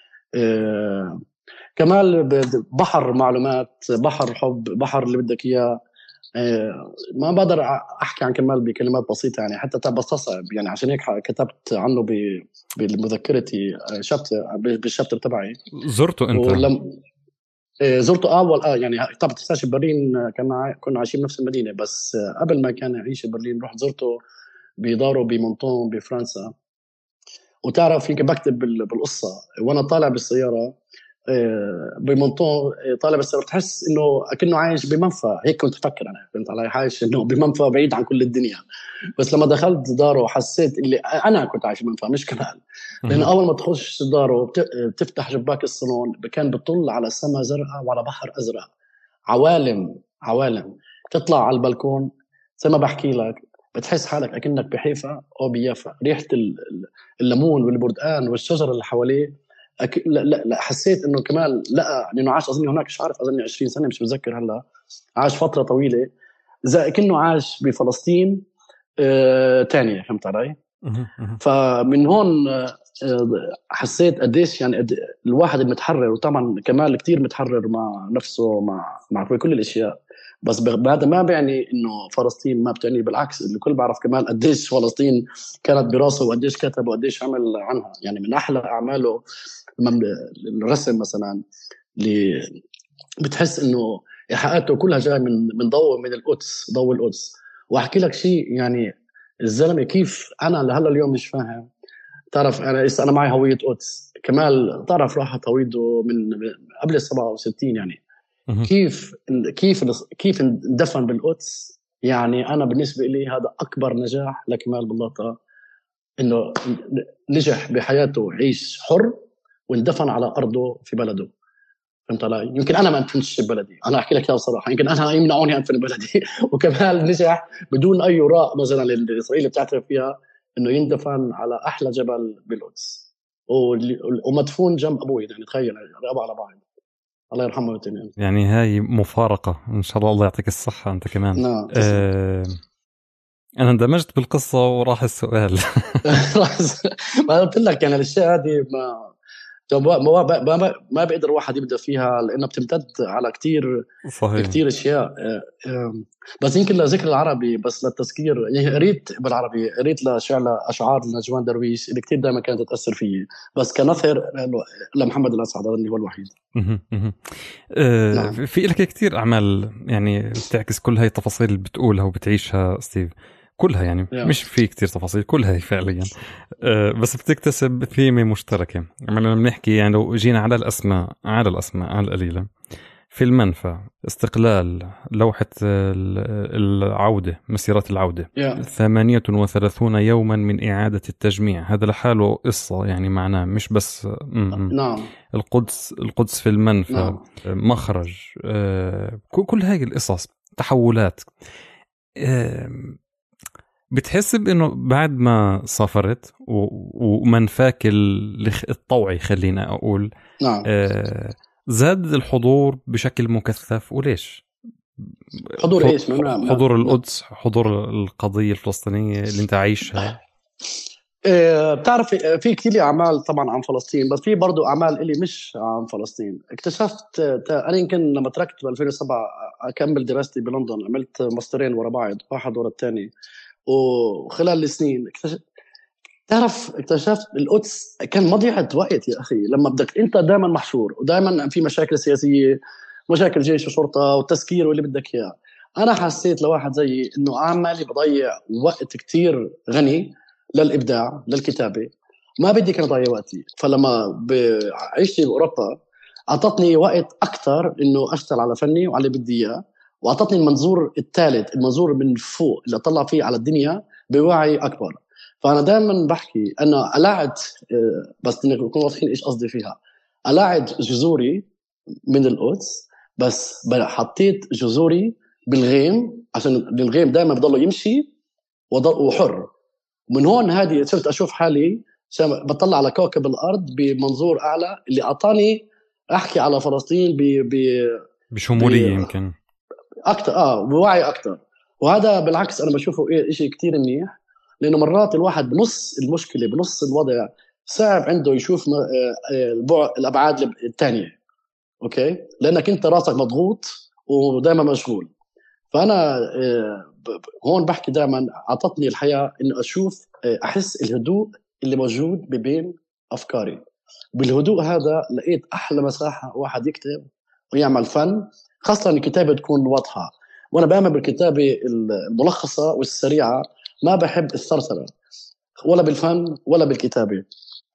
آه... كمال بحر معلومات، بحر حب، بحر اللي بدك اياه. ما بقدر احكي عن كمال بكلمات بسيطه يعني، حتى بستصعب يعني، عشان هيك كتبت عنه بمذكرتي شابتر بالشابتر تبعي. زرته انت؟ ولم زرته اول اه يعني طبعا تستكشف برلين، كنا كنا عايشين بنفس المدينه، بس قبل ما كان يعيش برلين رحت زرته بداره بمونتون بفرنسا. وتعرف هيك بكتب بالقصه وانا طالع بالسياره بمونتون، طالع بالسياره بتحس انه اكنه عايش بمنفى، هيك كنت افكر انا، فهمت علي؟ عايش انه بمنفى بعيد عن كل الدنيا. بس لما دخلت داره حسيت اللي انا كنت عايش بمنفى مش كمال، لان اول ما تخش داره بتفتح شباك الصالون كان بتطل على سماء زرقاء وعلى بحر ازرق، عوالم عوالم. تطلع على البلكون زي ما بحكي لك بتحس حالك اكنك بحيفا او بيافا، ريحه الليمون والبردقان والشجر اللي حواليه. أك... لا, لا لا حسيت انه كمال لا، لانه عاش اظني هناك مش عارف اظني عشرين سنه مش متذكر هلا، عاش فتره طويله زي كأنه عاش بفلسطين آه... تانية، فهمت علي؟ فمن هون آه... حسيت قديش يعني قد... الواحد المتحرر، وطبعا كمال كتير متحرر مع نفسه مع مع كل الاشياء، بس هذا ما بيعني انه فلسطين ما بتعني، بالعكس الكل بعرف كمان قديش فلسطين كانت براسه وقديش كتب وقديش عمل عنها. يعني من احلى اعماله الرسم مثلا، اللي بتحس انه ايحاءاته كلها جايه من من ضوء من القدس، ضوء القدس. واحكي لك شيء يعني الزلمه كيف انا لهلا اليوم مش فاهم. تعرف انا انا معي هويه قدس، كمال تعرف راحت هويته من قبل سبعة وستين يعني، كيف كيف كيف اندفن بالقدس. يعني انا بالنسبه لي هذا اكبر نجاح لكمال بلاطه، انه نجح بحياته يعيش حر واندفن على ارضه في بلده، فهمت علي؟ يمكن انا ما انفنش ببلدي، انا احكي لك بصراحه، يمكن انا يمنعوني انفن ببلدي وكمال نجح بدون اي وراء مثلا الاسرائيلي بتعترف فيها انه يندفن على احلى جبل بالقدس ومدفون جنب ابوي. يعني تخيل قرابه على بعض، الله يرحمه ويتمنى. يعني هاي مفارقة إن شاء الله، الله يعطيك الصحة أنت كمان. نعم. آه أنا اندمجت بالقصة وراح السؤال. ما قلت لك يعني الأشياء هذه ما ما ما ما بيقدر واحد يبدأ فيها، لأنها بتمتد على كتير صحيح. كتير أشياء. بس يمكن لذكر العربي بس للتذكير، يعني قريت بالعربي، قريت لشعر أشعار لنجوان درويش اللي كتير دائما كانت تأثر فيه، بس كنثر لمحمد الأسعد اللي هو الوحيد. آه نعم. في لك كتير أعمال يعني بتعكس كل هاي التفاصيل اللي بتقولها وبتعيشها ستيف، كلها يعني yeah. مش في كتير تفاصيل، كلها فعليا أه بس بتكتسب ثيمة مشتركة. لما بنحكي يعني لو جينا على الأسماء على الأسماء على القليلة، في المنفى، استقلال، لوحة العودة، مسيرة العودة yeah. ثمانية وثلاثون يوما من إعادة التجميع، هذا لحاله قصة يعني معناه مش بس نعم. القدس القدس في المنفى نعم. مخرج، أه كل هاي القصص، تحولات. أه بتحس بأنه بعد ما سافرت ومنفاك الطوعي خلينا أقول نعم. آه زاد الحضور بشكل مكثف، وليش؟ حضور إيش؟ نعم. حضور القدس، حضور القضية الفلسطينية اللي أنت عايشها. إيه بتعرف في كتير أعمال طبعا عن فلسطين، بس في برضو أعمال اللي مش عن فلسطين. اكتشفت أنا يمكن لما تركت ب ألفين وسبعة أكمل دراستي بلندن، عملت ماسترين ورا بعض واحد ورا الثاني، وخلال السنين اكتشفت تعرف اكتشفت القدس كان مضيعة وقت يا أخي. لما بدك أنت دائما محشور ودائما في مشاكل سياسية، مشاكل جيش وشرطة والتسكير واللي بدك إياه. أنا حسيت لواحد زي إنه عمالي بضيع وقت كتير غني للإبداع للكتابة، ما بدي كان أضيع وقتي. فلما عشت بأوروبا أعطتني وقت أكتر إنه أشتغل على فني وعلى اللي بدي إياه، وأعطتني المنظور الثالث، المنظور من فوق اللي أطلع فيه على الدنيا بوعي أكبر. فأنا دائما بحكي أنا ألاعد، بس نكون واضحين إيش قصدي فيها، ألاعد جذوري من القدس، بس حطيت جذوري بالغيم عشان الغيم دائما بضله يمشي وحر. من هون هذه صرت أشوف حالي بطلع على كوكب الأرض بمنظور أعلى، اللي أعطاني أحكي على فلسطين ب ب بشمولية يمكن أكتر، آه بوعي أكتر. وهذا بالعكس أنا بشوفه إيه إشي كتير منيح، لأنه مرات الواحد بنص المشكلة بنص الوضع صعب عنده يشوف الأبعاد الثانية، أوكي، لأنك أنت راسك مضغوط ودائما مشغول. فانا هون بحكي دائما اعطتني الحياه انه اشوف احس الهدوء اللي موجود بين افكاري. بالهدوء هذا لقيت احلى مساحه واحد يكتب ويعمل فن، خاصه الكتابه تكون واضحه. وانا بامن بالكتابه الملخصه والسريعه، ما بحب الثرثره ولا بالفن ولا بالكتابه.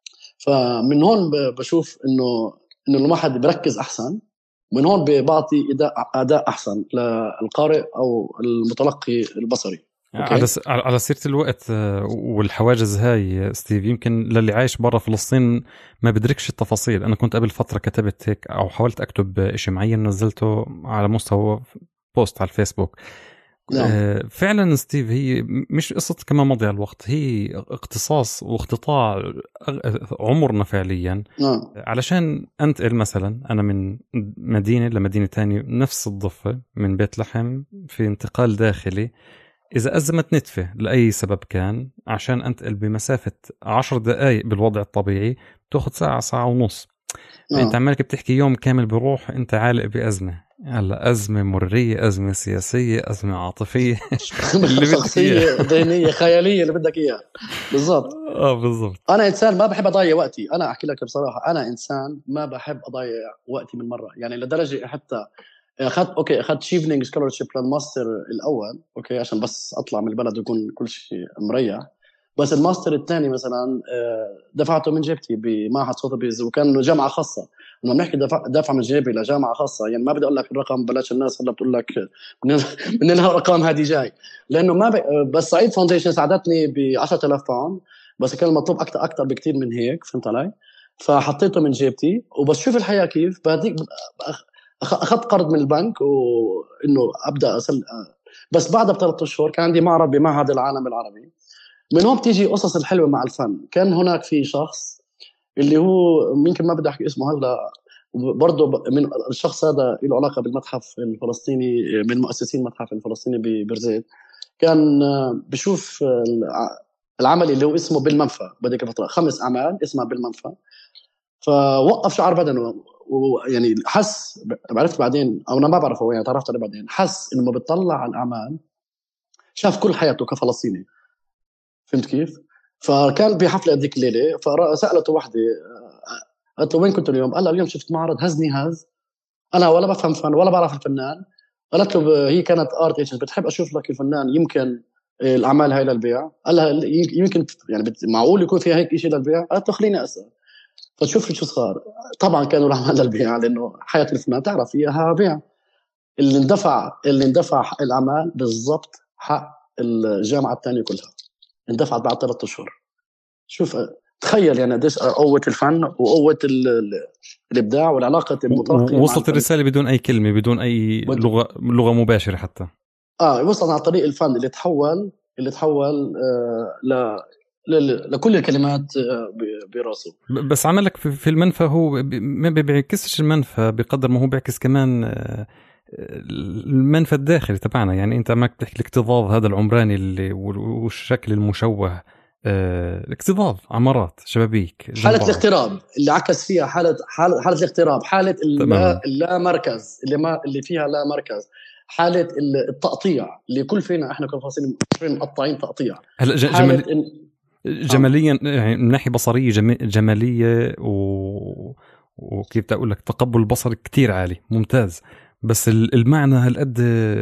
فمن هون بشوف انه انه الواحد بيركز احسن، من هون بعطي اداء اداء احسن للقارئ او المتلقي البصري. على على سيره الوقت والحواجز هاي ستيف، يمكن للي عايش برا فلسطين ما بدركش التفاصيل. انا كنت قبل فتره كتبت هيك او حاولت اكتب شيء معين، نزلته على مستوى بوست على الفيسبوك. نعم. فعلا ستيف، هي مش قصة كما مضيع الوقت، هي اختصاص واختطاع عمرنا فعليا. نعم. علشان أنتقل مثلا أنا من مدينة لمدينة تانية نفس الضفة من بيت لحم، في انتقال داخلي إذا أزمت نتفة لأي سبب كان، عشان أنتقل بمسافة عشر دقائق بالوضع الطبيعي تأخذ ساعة ساعة ونص. نعم. أنت عمالك بتحكي يوم كامل بروح أنت عالق بأزمة، هلا أزمة مرية، أزمة سياسية، أزمة عاطفية اللي شخصية دينية خيالية اللي بدك إياه. بالضبط. آه بالضبط. أنا إنسان ما بحب أضيع وقتي. أنا أحكي لك بصراحة، أنا إنسان ما بحب أضيع وقتي من مرة، يعني لدرجة حتى أخذت أوكي أخذت شيفنينج سكولرشيب للماستر الأول، أوكي عشان بس أطلع من البلد ويكون كل شيء مريح. بس الماستر الثاني مثلا دفعته من جيبتي بمعهد سوثبيز، وكان جامعة خاصة. لما بنحكي دفع دفع من جيبي لجامعة خاصة، يعني ما بدي أقول لك الرقم، بلاش الناس هلا بتقول لك من الأرقام هذه جاي، لأنه ما ب... بس سعيد فاونديشن ساعدتني ب عشرة آلاف باوند، بس كان المطلوب أكتر أكتر بكتير من هيك، فهمت علي؟ فحطيته من جيبتي وبس شوف الحياة كيف. بهديك أخذت قرض من البنك وإنه أبدأ أسل. بس بعدها بثلاثة أشهر كان عندي معرض بمعهد العالم العربي. من هون بتيجي قصص الحلوة مع الفن. كان هناك في شخص اللي هو يمكن ما بدي أحكي اسمه هلا، برضه من الشخص هذا له علاقة بالمتحف الفلسطيني، من مؤسسين المتحف الفلسطيني ببرزيت. كان بشوف العمل اللي هو اسمه بالمنفى، بدك فترة خمس أعمال اسمها بالمنفى، فوقف شعر بدنه ويعني حس، عرفت بعدين أو أنا ما بعرفه يعني تعرفت عليه بعدين، حس إنه ما بتطلع على الأعمال شاف كل حياته كفلسطيني، فهمت كيف؟ فكان بحفلة هذيك الليلة، فسألته واحدة قالت له وين كنت اليوم؟ قال له اليوم شفت معرض هزني هز، أنا ولا بفهم فن ولا بعرف الفنان. قالت له هي كانت آرت ايجنت، بتحب أشوف لك الفنان يمكن الأعمال هاي للبيع؟ قال لها يمكن يعني معقول يكون فيها هيك إشي للبيع؟ قالت له خليني أسأل. فتشوف شو صار. طبعا كانوا الأعمال للبيع، لأنه حياة الفنان تعرف فيها بيع. اللي اندفع اللي اندفع الأعمال بالضبط حق الجامعة الثانية كلها اندفعت بعد ثلاثة أشهر. شوف تخيل يعني قديش قوة الفن وقوة الإبداع والعلاقة المتلقي. وصلت الرسالة بدون أي كلمة، بدون أي لغة لغة مباشرة حتى. آه وصلنا عن طريق الفن اللي تحول اللي تحول آه ل لكل الكلمات براسه. بس عملك في المنفى هو ما بيعكسش المنفى بقدر ما هو بيعكس كمان المنفى الداخلي تبعنا. يعني انت ما بتحكي الاكتظاظ هذا العمراني اللي والشكل المشوه، الاكتظاظ، عمارات، شبابيك، حالة الاغتراب اللي عكس فيها حالة حالة, حالة الاغتراب، حالة اللا, اللا مركز اللي ما اللي فيها لا مركز، حالة التقطيع اللي كل فينا احنا كفلسطينيين مقطعين تقطيع. هلا جمال... إن... جماليا يعني من ناحية بصرية جم... جمالية و... وكيف تقول لك تقبل البصر كتير عالي ممتاز، بس المعنى هالقد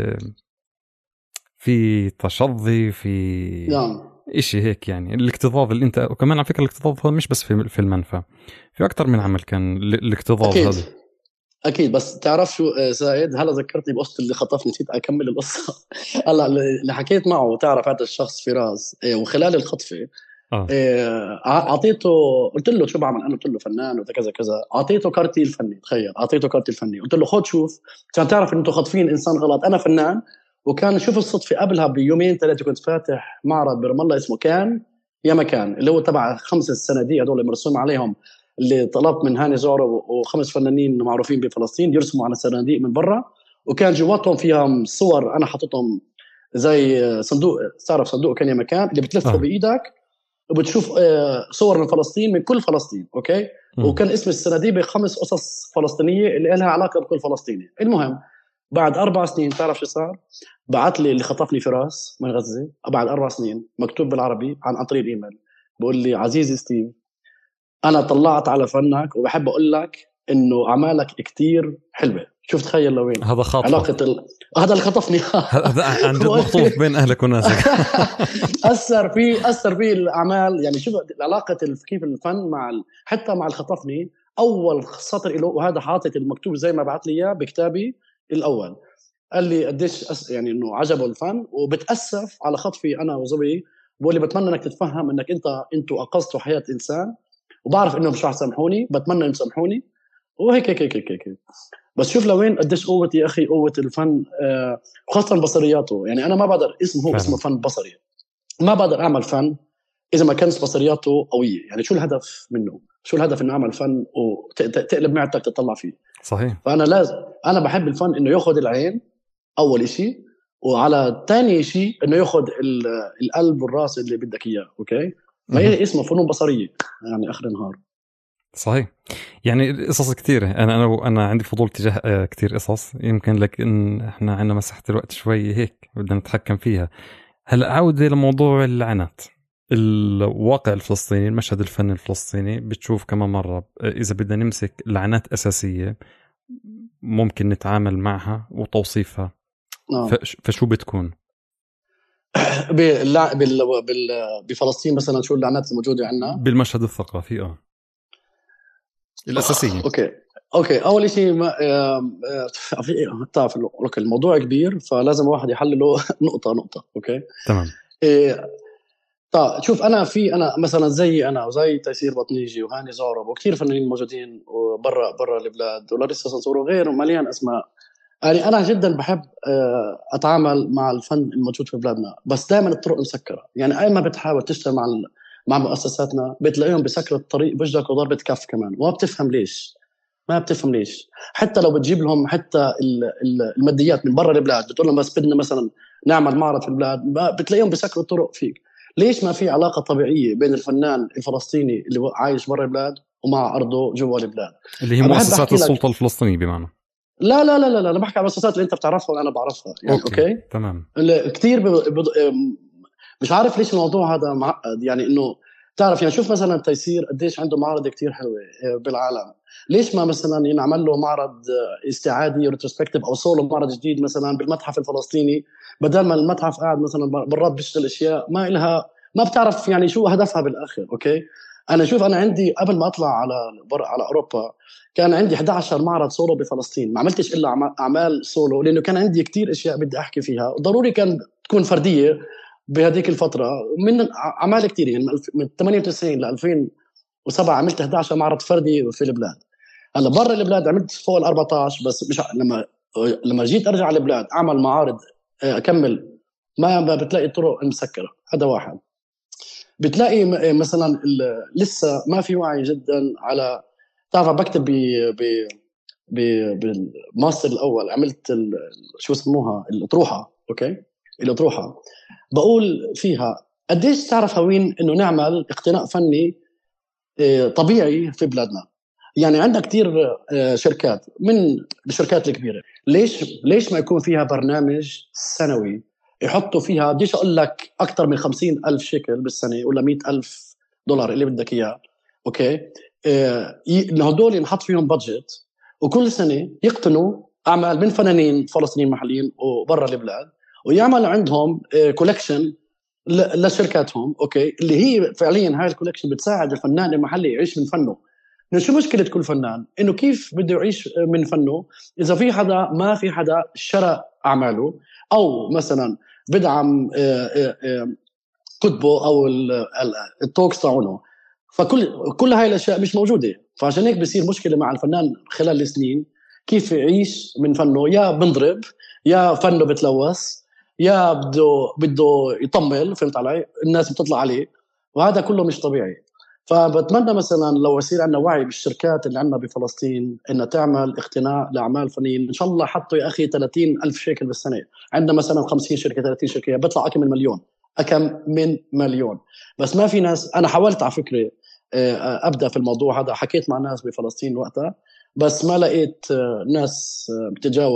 في تشظي في نعم إشي هيك. يعني الاكتظاظ اللي انت، وكمان على فكرة الاكتظاظ مش بس في في المنفى، في أكتر من عمل كان الاكتظاظ أكيد. هذا. أكيد. بس تعرف شو سعيد، هلا ذكرتني بقصة اللي خطفني، نسيت أكمل القصة. هلا اللي حكيت معه، تعرف هذا الشخص فراس، وخلال الخطفة آه. أعطيته، قلت له شو بعمل أنا، قلت له فنان وكذا كذا، أعطيته كارتي الفني. تخيل أعطيته كارتي الفني، قلت له خد شوف عشان تعرف إن أنتوا خاطفين إنسان غلط، أنا فنان. وكان شوف الصدفة قبلها بيومين ثلاثة كنت فاتح معرض برام الله اسمه كان يا مكان، اللي هو تبع خمس الصناديق هذول مرسوم عليهم، اللي طلبت من هاني زورو وخمس فنانين معروفين بفلسطين يرسموا على الصناديق من برا، وكان جواتهم فيها صور أنا حطيتهم زي صندوق، تعرف صندوق كان يا مكان اللي بتلفه آه. بإيدك وبتشوف صور من فلسطين، من كل فلسطين. أوكي. م. وكان اسم الصناديق بخمس قصص فلسطينية اللي لها علاقة بكل فلسطيني. المهم بعد أربع سنين تعرف شو صار؟ بعت لي اللي خطفني فراس من غزة بعد أربع سنين مكتوب بالعربي عن طريق الإيميل، بقول لي عزيزي ستيف أنا طلعت على فنك وبحب أقول لك إنه أعمالك كتير حلوة. شوف تخيل لوين هذا خاطف علاقة ال... هذا اللي خطفني هذا عن جد مخطوف بين أهلك وناسك. أثر فيه أثر فيه الأعمال. يعني شوف علاقة كيف الفن مع ال... حتى مع الخطفني أول سطر له، وهذا حاطط المكتوب زي ما بعت لي إياه بكتابي الأول، قال لي قديش أس... يعني إنه عجبه الفن وبتأسف على خطفي أنا وزوجي، بقول لي بتمنى إنك تتفهم إنك أنت أنتوا أنقذتوا حياة إنسان وبعرف إنهم مش رح يسامحوني، بتمنى إنهم يسامحوني وهيك هيك هيك هيك, هيك. بس شوف لوين قديش قوة يا أخي قوة الفن، آه خاصة بصرياته. يعني أنا ما بقدر اسمه هو اسمه فن بصري، ما بقدر أعمل فن إذا ما كانت بصرياته قوية. يعني شو الهدف منه؟ شو الهدف إنه أعمل فن وتقلب معتك تطلع فيه؟ صحيح. فأنا لازم أنا بحب الفن إنه يأخذ العين أول إشي، وعلى تاني إشي إنه يأخذ القلب والراس اللي بدك إياه. أوكي، ما هي اسمه فنون بصرية يعني آخر النهار. صحيح. يعني قصص كثيرة. أنا أنا أنا عندي فضول تجاه كثير قصص، يمكن لك إن إحنا عندنا مساحة الوقت شوي هيك بدنا نتحكم فيها. هلا عودة لموضوع اللعنات، الواقع الفلسطيني، المشهد الفني الفلسطيني بتشوف كمان مرة إذا بدنا نمسك لعنات أساسية ممكن نتعامل معها وتوصيفها، آه. فشو بتكون؟ بال بال بفلسطين مثلا شو اللعنات الموجودة عندنا بالمشهد الثقافي اه الأساسية؟ أوكي أوكي أول شيء ما تعرف الموضوع كبير فلازم واحد يحلله نقطة نقطة. أوكي تمام. إيه طيب شوف أنا في أنا مثلا زي أنا وزي تيسير بطنيجي وهاني زعرب وكثير فنانين موجودين برا برا البلاد ولاريسا صنصور وغيره مليان أسماء. يعني أنا جدا بحب أتعامل مع الفن الموجود في بلادنا، بس دائما الطرق مسكرة. يعني أي ما بتحاول تشتغل مع مع مؤسساتنا بتلاقيهم بسكرة الطريق بوجهك وضربة كف كمان، وما بتفهم ليش ما بتفهم ليش. حتى لو بتجيب لهم حتى الماديات من برا البلاد بتقول لهم بس بدنا مثلا نعمل معرض في البلاد، بتلاقيهم بسكروا الطرق فيك. ليش ما في علاقة طبيعية بين الفنان الفلسطيني اللي عايش برا البلاد ومع أرضه جوا البلاد اللي هي مؤسسات السلطة الفلسطينية بمعنى؟ لا لا لا لا لا أنا بحكي عن المؤسسات اللي أنت بتعرفها وأنا بعرفها يعني. أوكي, أوكي؟ تمام. كتير ب... ب... مش عارف ليش الموضوع هذا معقد. يعني إنه تعرف يعني شوف مثلا تيسير قديش عنده معرض كتير حلوة بالعالم، ليش ما مثلا ينعمل له معرض استعادي ريتروسبكتيف أو سولو معرض جديد مثلا بالمتحف الفلسطيني، بدل ما المتحف قاعد مثلا برات بيشتغل أشياء ما إلها ما بتعرف يعني شو هدفها بالآخر. أوكي أنا شوف أنا عندي قبل ما أطلع على بر... على أوروبا كان عندي إحدى عشر معرض سولو بفلسطين، ما عملتش إلا أعمال سولو لأنه كان عندي كتير أشياء بدي أحكي فيها وضروري كان تكون فردية بهذيك الفترة. من أعمال كتير يعني من ثمانية وتسعين ل ألفين وسبعة عملت إحدى عشر معرض فردي في البلاد. هلا برا البلاد عملت فوق الأربعة عشر، بس مش لما لما جيت أرجع على البلاد أعمل معارض أكمل ما بتلاقي الطرق مسكرة. هذا واحد. بتلاقي مثلا لسه ما في وعي جدا على تعرف بكتب ب ب بالماستر الأول عملت شو اسموها الأطروحة. أوكي الأطروحة بقول فيها قديش تعرف هوين إنه نعمل اقتناء فني طبيعي في بلادنا. يعني عندنا كتير شركات من الشركات الكبيرة، ليش ليش ما يكون فيها برنامج سنوي يحطوا فيها بديش أقول لك أكتر من خمسين ألف شيكل بالسنة ولا مئة ألف دولار اللي بدك إياه. أوكي هدول ينحط فيهم بادجت وكل سنة يقتنوا أعمال من فنانين فلسطينيين محليين وبرا البلاد ويعمل عندهم كولكشن لشركاتهم. أوكي اللي هي فعليا هاي الكولكشن بتساعد الفنان المحلي يعيش من فنه. شو مشكلة كل فنان؟ إنه كيف بده يعيش من فنه إذا في حدا ما في حدا شرى أعماله أو مثلا بدعم كتبه أو التوكس تاعونه. فكل كل هاي الأشياء مش موجودة، فعشان هيك بيصير مشكلة مع الفنان خلال السنين كيف يعيش من فنه. يا بنضرب يا فنه بتلوث يا بده بده يطمل، فهمت علي؟ الناس بتطلع عليه وهذا كله مش طبيعي. فبتمنى مثلا لو يصير عندنا وعي بالشركات اللي عندنا بفلسطين إنها تعمل اقتناء لأعمال فنية. إن شاء الله حطوا يا أخي ثلاثين ألف شيكل بالسنة. عندنا مثلا خمسين شركة ثلاثين شركة بيطلع أكم من مليون أكم من مليون. بس ما في ناس. أنا حاولت على فكرة أبدأ في الموضوع هذا، حكيت مع ناس بفلسطين وقتها بس ما لقيت ناس بتجاوب.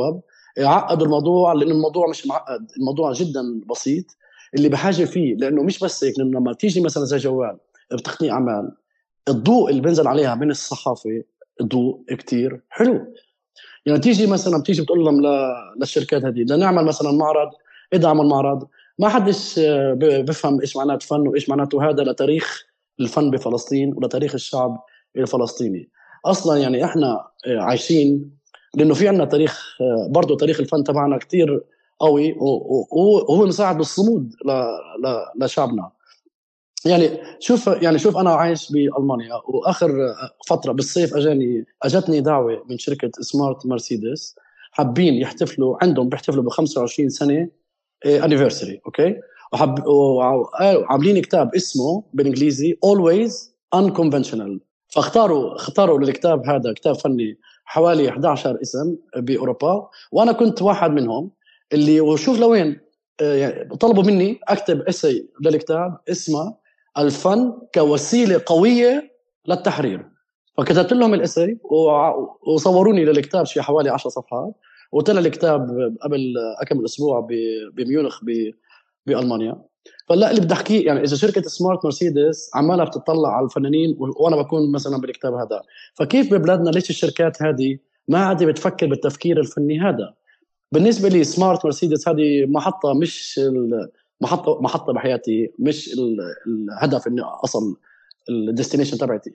عقدوا الموضوع، لأن الموضوع مش معقد، الموضوع جدا بسيط. اللي بحاجة فيه لأنه مش بس هيك، لأنه لما تيجي مثلا زي جوال بتقنية أعمال، الضوء اللي بنزل عليها من الصحافة ضوء كتير حلو. يعني تيجي مثلا بتيجي بتقول لهم للشركات هذه لنعمل مثلا معرض، ادعموا المعرض، ما حدش بفهم ايش معناته فن وايش معناته هذا لتاريخ الفن بفلسطين ولتاريخ الشعب الفلسطيني اصلا. يعني احنا عايشين لانه في عنا تاريخ، برضه تاريخ الفن تبعنا كتير قوي، وهو مساعد بالصمود لشعبنا. يعني شوف يعني شوف انا عايش بالمانيا، واخر فتره بالصيف اجاني اجتني دعوه من شركه سمارت مرسيدس، حابين يحتفلوا، عندهم بيحتفلوا ب خمسة وعشرين سنه انيفرساري، اوكي، وحب وعاملين كتاب اسمه بالانجليزي always unconventional. فاختاروا اختاروا للكتاب هذا كتاب فني حوالي إحدى عشر اسم باوروبا، وانا كنت واحد منهم. اللي وشوف لوين يعني طلبوا مني اكتب اسي للكتاب اسمه الفن كوسيله قويه للتحرير. فكتبت لهم الاسي وصوروني للكتاب شيء حوالي عشر صفحات، وطلع الكتاب قبل كم اسبوع بميونخ بالمانيا. فلا اللي بدي احكيه يعني اذا شركه سمارت مرسيدس عمالها بتطلع على الفنانين وانا بكون مثلا بالكتاب هذا، فكيف ببلادنا ليش الشركات هذه ما عاد بتفكر بالتفكير الفني هذا؟ بالنسبه لي سمارت مرسيدس هذه محطه، مش محطه محطه بحياتي، مش الهدف اني اصل الديستنيشن تبعتي.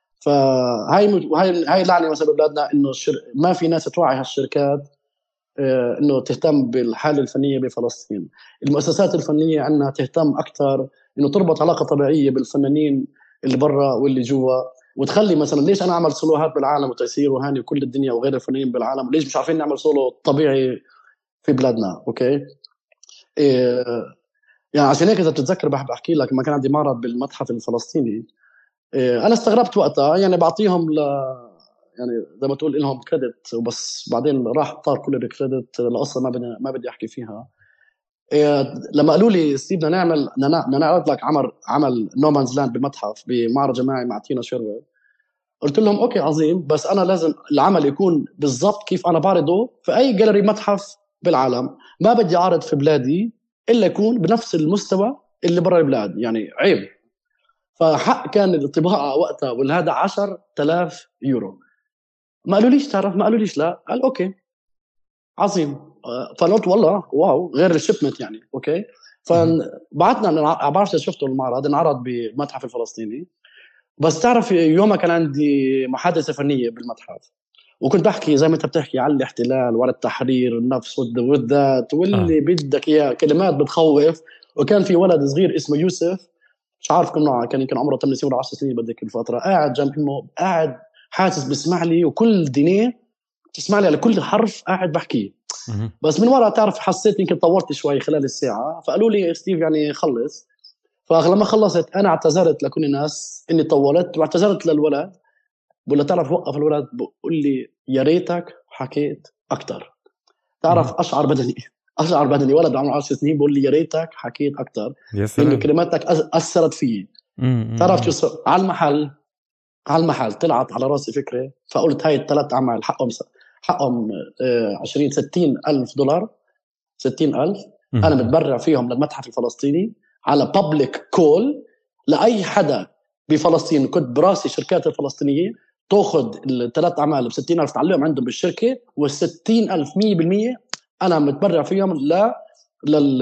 فهاي هاي هاي لعنه مثلا ببلادنا انه الشر... ما في ناس توعي هالشركات آه انه تهتم بالحاله الفنيه بفلسطين. المؤسسات الفنيه عندنا تهتم اكثر انه تربط علاقه طبيعيه بالفنانين اللي برا واللي جوا، وتخلي مثلا ليش انا اعمل سولوهات بالعالم وتيسير وهاني وكل الدنيا وغير الفنانين بالعالم، ليش مش عارفين نعمل سولو طبيعي في بلادنا؟ اوكي إيه يعني عشان هيك اذا بتتذكر بحب احكي لك لما كان عندي معرض بالمتحف الفلسطيني، إيه انا استغربت وقتها، يعني بعطيهم ل يعني زي ما تقول لهم كريدت وبس، بعدين راح طار كل الكريدت لقصه ما بدي ما بدي احكي فيها. إيه لما قالوا لي ستيف بدنا نعمل بدنا نعرض لك عمل عمل نومانز لاند بالمتحف بمعرض جماعي مع تينا شيرور، قلت لهم اوكي عظيم، بس انا لازم العمل يكون بالضبط كيف انا بعرضه في اي جاليري متحف بالعالم، ما بدي اعرض في بلادي الا يكون بنفس المستوى اللي برا البلاد، يعني عيب. فحق كان الطباعه وقتها والهذا عشرة آلاف يورو. ما قالوا ليش تعرف، ما قالوا ليش لا، قال اوكي عظيم. فقلت والله واو، غير الشيبمنت يعني اوكي. فبعتنا، ما بعرف شفتوا المعرض انعرض بالمتحف الفلسطيني، بس تعرف يومها كان عندي محادثة فنية بالمتحف، وكنت بحكي زي ما انت بتحكي على الاحتلال وعلى التحرير النفس والذات واللي آه. بدك اياه كلمات بتخوف. وكان في ولد صغير اسمه يوسف، مش عارف كم نوعه، كان يمكن عمره ثمانية سنين ولا عشر سنين بدك الفترة، قاعد جنب امه، قاعد حاسس بسمع لي وكل دنيا تسمع لي على كل حرف قاعد بحكي. بس من وراء تعرف حسيت يمكن طورت شوي خلال الساعة، فقالوا لي ستيف يعني خلص. فلما خلصت انا اعتذرت لكل الناس اني طولت، واعتذرت للولد، بقول له تعرف وقف الولد بقول لي يا ريتك حكيت اكثر. تعرف اشعر بدني اشعر بدني ولد عمره عشر سنين بقول لي يا ريتك حكيت اكثر، لانه كلماتك اثرت فيي. تعرف شو على المحل على المحل طلعت على راسي فكره، فقلت هاي الثلاث اعمال حقهم حقهم عشرين ستين الف دولار، ستين الف انا بتبرع فيهم للمتحف الفلسطيني على بابليك كول لاي حدا بفلسطين. كنت براسي شركات الفلسطينية تاخذ الثلاث اعمال ب ستين الف تعلمهم عندهم بالشركه، وال60 الف مية بالمية انا متبرع فيهم ل لل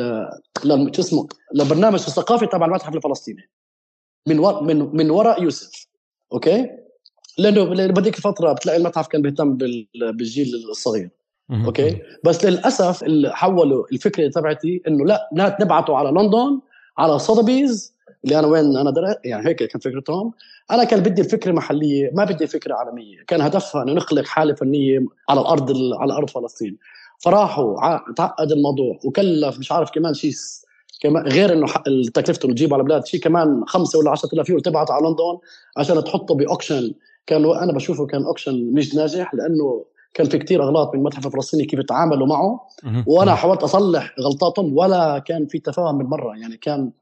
لل اسمه لبرنامج الثقافي تبع المتحف الفلسطيني من و... من من وراء يوسف. اوكي لانه بديك الفتره بتلاقي المتحف كان بيهتم بال... بالجيل الصغير. اوكي بس للاسف اللي حولوا الفكره تبعتي انه لا نبعته على لندن على صدبيز اللي انا وين انا درست، يعني هيك كان فكرتهم. انا كان بدي الفكره محليه، ما بدي فكره عالميه، كان هدفها انه نخلق حاله فنيه على الارض على ارض فلسطين. فراحوا تعقد الموضوع وكلف مش عارف كمان شيء كمان، غير انه تكلفته تجيبه على بلاد شيء كمان خمسة ولا عشرة آلاف يورو تبعته على لندن عشان تحطه باوكشن. كان انا بشوفه كان اوكشن مش ناجح، لانه كان في كتير أغلاط من المتحف الفلسطيني كيف يتعاملوا معه، وأنا حاولت أصلح غلطاتهم ولا كان في تفاهم بالمرة. يعني كان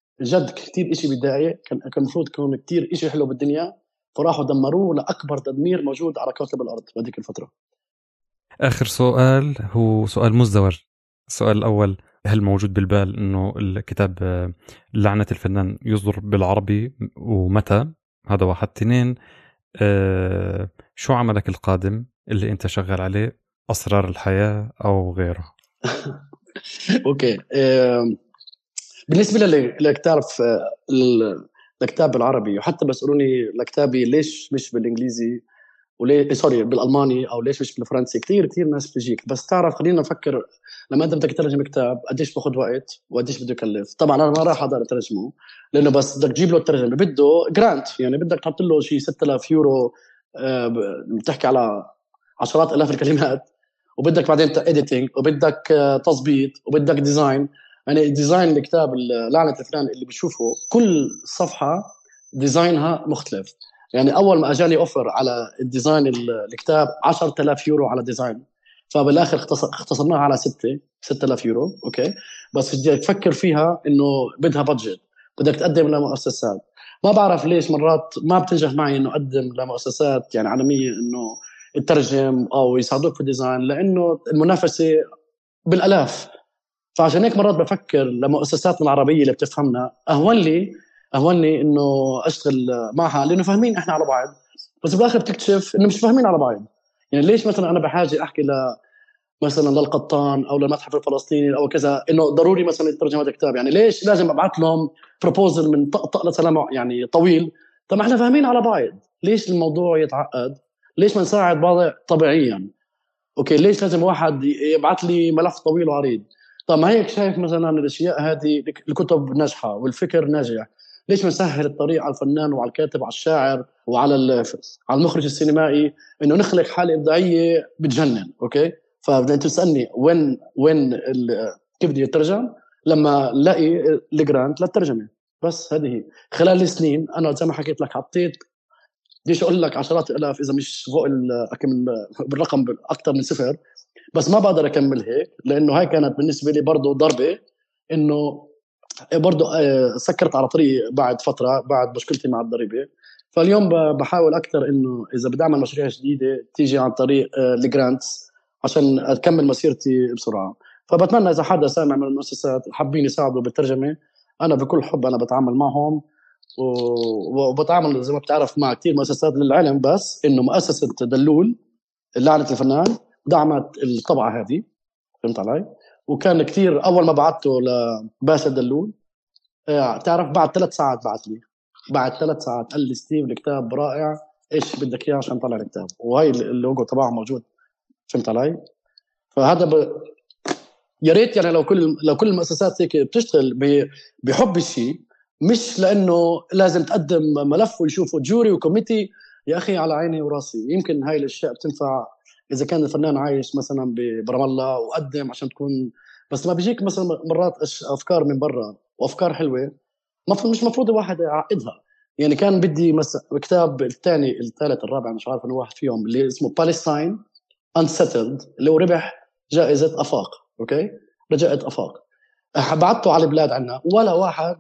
جد كتير إشي بداية، كان كان المفروض يكون كتير إشي حلو بالدنيا، فراحوا دمروه لأكبر تدمير موجود على كوكب الأرض بهذيك الفترة. آخر سؤال هو سؤال مزدوج. السؤال الأول: هل موجود بالبال إنه الكتاب لعنة الفنان يصدر بالعربي ومتى؟ هذا واحد. اثنين: أه شو عملك القادم اللي أنت شغال عليه، أسرار الحياة أو غيره؟ أوكي. بالنسبة للكتاب الكتاب بالعربي، وحتى بسألوني لكتابي ليش مش بالإنجليزي وليه سوري بالألماني أو ليش مش بالفرنسي، كتير كتير ناس بتجيك. بس تعرف خلينا نفكر، لما أنت بدك تترجم كتاب قديش باخد وقت وقديش بده يكلف؟ طبعا أنا ما راح أقدر أترجمه، لأنه بس بدك تجيب له الترجمة بده جرانت، يعني بدك تحط له شيء ستة آلاف يورو، أه بتحكي على عشرات آلاف الكلمات، وبدك بعدين إديتينج، وبدك تظبيط، وبدك ديزاين. يعني ديزاين الكتاب لعنة الفنان اللي بشوفه كل صفحة ديزاينها مختلف. يعني أول ما أجاني أوفر على الديزاين الكتاب عشرة آلاف يورو على ديزاين، فبالآخر اختصرناها على ستة ستة آلاف يورو. أوكي، بس بدك تفكر فيها إنه بدها بادجت، بدك تقدم لمؤسسات. ما بعرف ليش مرات ما بتنجح معي إنه أقدم لمؤسسات يعني عالمية إنه الترجم أو يساعدوك في الديزاين، لأنه المنافسة بالألاف. فعشان هيك مرات بفكر لمؤسساتنا العربية اللي بتفهمنا أهون لي أهون لي إنه أشتغل معها، لأنه فاهمين إحنا على بعض. بس بالآخر بتكتشف إنه مش فاهمين على بعض. يعني ليش مثلا أنا بحاجة أحكي ل مثلا للقطان أو للمتحف الفلسطيني أو كذا إنه ضروري مثلا يترجم هذا الكتاب؟ يعني ليش لازم أبعث لهم بروبوزل من طقطق لسلام يعني طويل؟ طب إحنا فاهمين على بعض، ليش الموضوع يتعقد؟ ليش ما نساعد بعض طبيعيا؟ أوكي، ليش لازم واحد يبعث لي ملف طويل وعريض؟ طب ما هيك شايف مثلا الاشياء هذه، الكتب ناجحه والفكر ناجح، ليش ما نسهل الطريق على الفنان وعلى الكاتب وعلى الشاعر وعلى على المخرج السينمائي انه نخلق حاله ابداعيه بتجنن؟ اوكي، فبدك تسالني وين وين كيف بدي اترجم؟ لما الاقي الجرانت للترجمه. بس هذه خلال السنين انا زي ما حكيت لك حطيت بديش اقول لك عشرات الاف اذا مش فوق بالرقم اكثر من صفر، بس ما بقدر أكمل هيك، لأنه هاي كانت بالنسبة لي برضو ضربة. إنه برضو سكرت على طريق بعد فترة بعد مشكلتي مع الضريبة. فاليوم بحاول أكثر إنه إذا بدي أعمل مشاريع جديدة تيجي عن طريق الجرانتس عشان أكمل مسيرتي بسرعة. فبتمنى إذا حدا سامع من المؤسسات حابين يساعدوا بالترجمة، أنا بكل حب أنا بتعامل معهم، وبتعامل زي ما بتعرف مع كتير مؤسسات للعلم. بس إنه مؤسسة دلول لعنة الفنان دعمت الطبعة هذه، فهمت علي؟ وكان كتير أول ما بعته لباسل دلول تعرف بعد ثلاث ساعات بعت لي بعد ثلاث ساعات قال لي ستيف الكتاب رائع، إيش بدك إياه عشان طلع الكتاب؟ وهاي اللوجو تبعه موجود، فهمت علي؟ فهذا ب... يا ريت يعني لو كل لو كل المؤسسات هيك بتشتغل بحب الشيء، مش لأنه لازم تقدم ملف ويشوفوا جوري وكوميتي. يا أخي على عيني وراسي، يمكن هاي الأشياء بتنفع إذا كان الفنان عايش مثلا برام الله وقدم عشان تكون، بس ما بيجيك مثلا مرات أفكار من برا وأفكار حلوة مفروض مش مفروض الواحد يعقدها. يعني كان بدي مثلا كتاب الثاني الثالث الرابع مش عارف أنه واحد فيهم اللي اسمه بالستاين Unsettled اللي هو ربح جائزة أفاق. أوكي، رجعت أفاق، بعته على البلاد عنا، ولا واحد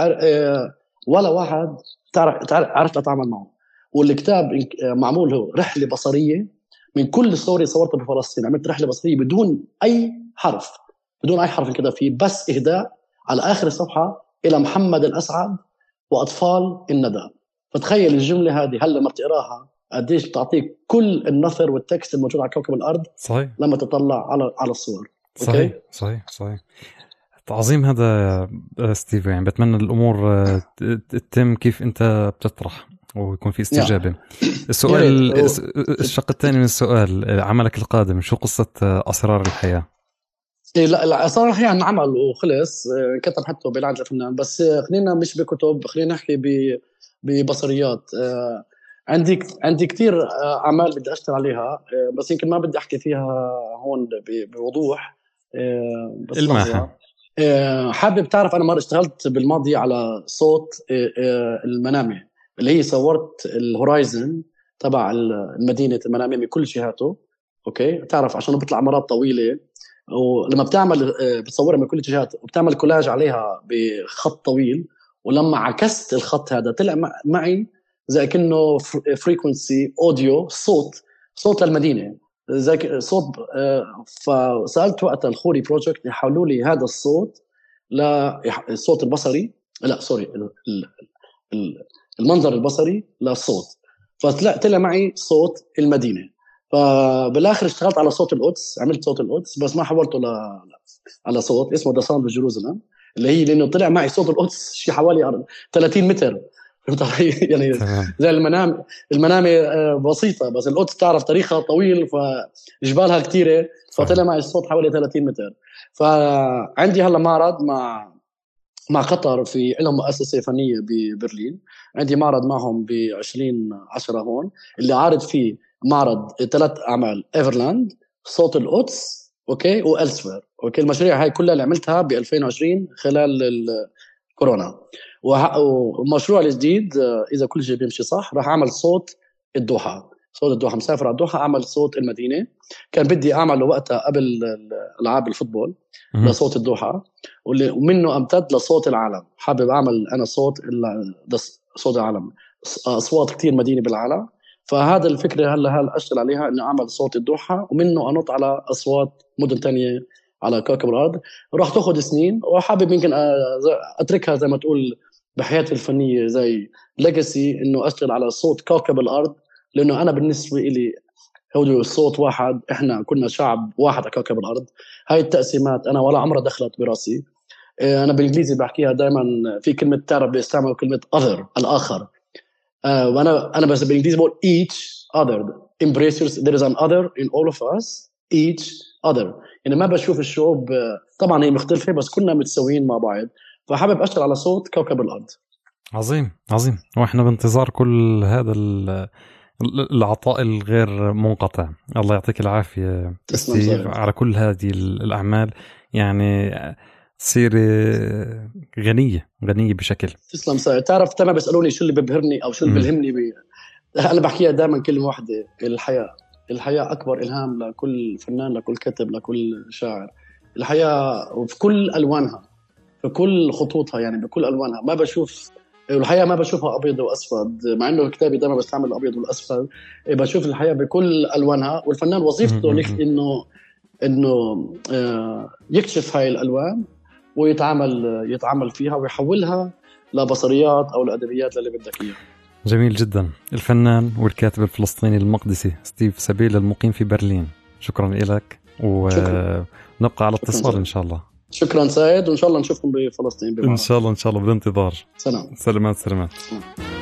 ولا واحد تعرف عرفت أتعامل معه. والكتاب معمول هو رحلة بصرية من كل صوري صورتها بفلسطين، عملت رحلة بصرية بدون أي حرف بدون أي حرف كده فيه، بس إهداء على آخر الصفحة إلى محمد الأسعد وأطفال الندى. فتخيل الجملة هذه هل لما بتقراها قديش بتعطيك كل النثر والتكست الموجود على كوكب الأرض. صحيح. لما تطلع على على الصور. صحيح صحيح صحيح. عظيم هذا ستيف. يعني بتمنى الأمور تتم كيف أنت بتطرح ويكون في استجابة. السؤال الشق الثاني من السؤال: عملك القادم شو قصة أسرار الحياة؟ إيه لا لا أسرار الحياة عمل وخلص كتب حتى بلعنة الفنان، بس خلينا مش بكتب، خلينا نحكي ببصريات. عندي عندي كتير أعمال بدي أشتغل عليها، بس يمكن ما بدي أحكي فيها هون بوضوح. بس الماحة حابب تعرف أنا مرة اشتغلت بالماضي على صوت المنامة اللي هي صورت الهورايزن تبع المدينة المنامة من كل جهاته. أوكي، تعرف عشان بيطلع مرات طويلة، ولما بتعمل بتصورها من كل جهات وبتعمل كولاج عليها بخط طويل، ولما عكست الخط هذا طلع معي زي كأنه فريكونسي أوديو، صوت صوت للمدينة زي صوت. فسالت وقتها الخوري بروجكت يحولوا لي هذا الصوت للصوت البصري، لا سوري المنظر البصري للصوت. فطلع طلع معي صوت المدينه. فبالاخر اشتغلت على صوت القدس، عملت صوت القدس بس ما حولته ل... على صوت اسمه ذا ساوند اوف جيروزالم، اللي هي لانه طلع معي صوت القدس شيء حوالي ثلاثين متر. يعني زي المنام المنامه بسيطه، بس القدس تعرف تاريخها طويل فجبالها كثيره، فطلع معي الصوت حوالي ثلاثين متر. فعندي هلا معرض مع مع قطر، في لهم مؤسسه فنيه ببرلين، عندي معرض معهم ب عشرين عشرة هون، اللي عارض فيه معرض ثلاث اعمال ايفرلاند، صوت القدس، اوكي، والسفير. اوكي، المشاريع هاي كلها اللي عملتها ب ألفين وعشرين خلال الكورونا. ومشروع الجديد اذا كل شيء بيمشي صح راح اعمل صوت الدوحه. صوت الدوحه، مسافر على الدوحه اعمل صوت المدينه. كان بدي اعمله وقتها قبل العاب الفوتبول لصوت الدوحه، ومنه امتد لصوت العالم. حابب اعمل انا صوت صوت العالم، اصوات كتير مدينه بالعالم. فهذا الفكره هلا هلا اشتغل عليها، انه اعمل صوت الدوحه ومنه انط على اصوات مدن تانية على كوكب الارض. راح تاخذ سنين، وحابب يمكن اتركها زي ما تقول بحياتي الفنيه زي ليجاسي، انه اشتغل على صوت كوكب الارض. لانه انا بالنسبه لي هو الصوت واحد، احنا كنا شعب واحد على كوكب الارض. هاي التقسيمات انا ولا عمرها دخلت براسي. انا بالانجليزي بحكيها دائما، في كلمه تعرف بيستعملوا كلمه other، الاخر. وانا انا بس بالانجليزي بقول each other embraces there is an other in all of us each other. يعني ما بشوف الشعوب طبعا هي مختلفه بس كنا متساويين مع بعض. فحابب اشتغل على صوت كوكب الارض. عظيم عظيم. واحنا بانتظار كل هذا العطاء الغير منقطع. الله يعطيك العافيه ستيف على كل هذه الاعمال. يعني تصير غنيه غنيه بشكل. تسلم سعيد. تعرف تما بيسالوني شو اللي ببهرني او شو اللي بيلهمني بي... انا بحكيها دائما كلمه واحده، الحياه. الحياه اكبر الهام لكل فنان، لكل كاتب، لكل شاعر. الحياه وفي كل الوانها، في كل خطوطها، يعني بكل الوانها. ما بشوف الحياه ما بشوفها ابيض واسود، مع انه كتابي دائما بستعمل الابيض والاسود. بشوف الحياه بكل الوانها، والفنان وظيفته انه انه يكشف هاي الالوان ويتعامل يتعامل فيها ويحولها لبصريات او لادبيات اللي بدك اياها. جميل جدا. الفنان والكاتب الفلسطيني المقدسي ستيف سبيل المقيم في برلين، شكرا لك، ونبقى على اتصال ان شاء الله. شكرا سعيد، وان شاء الله نشوفكم بفلسطين بمعنى. ان شاء الله ان شاء الله بالانتظار. سلام. سلامات سلامات.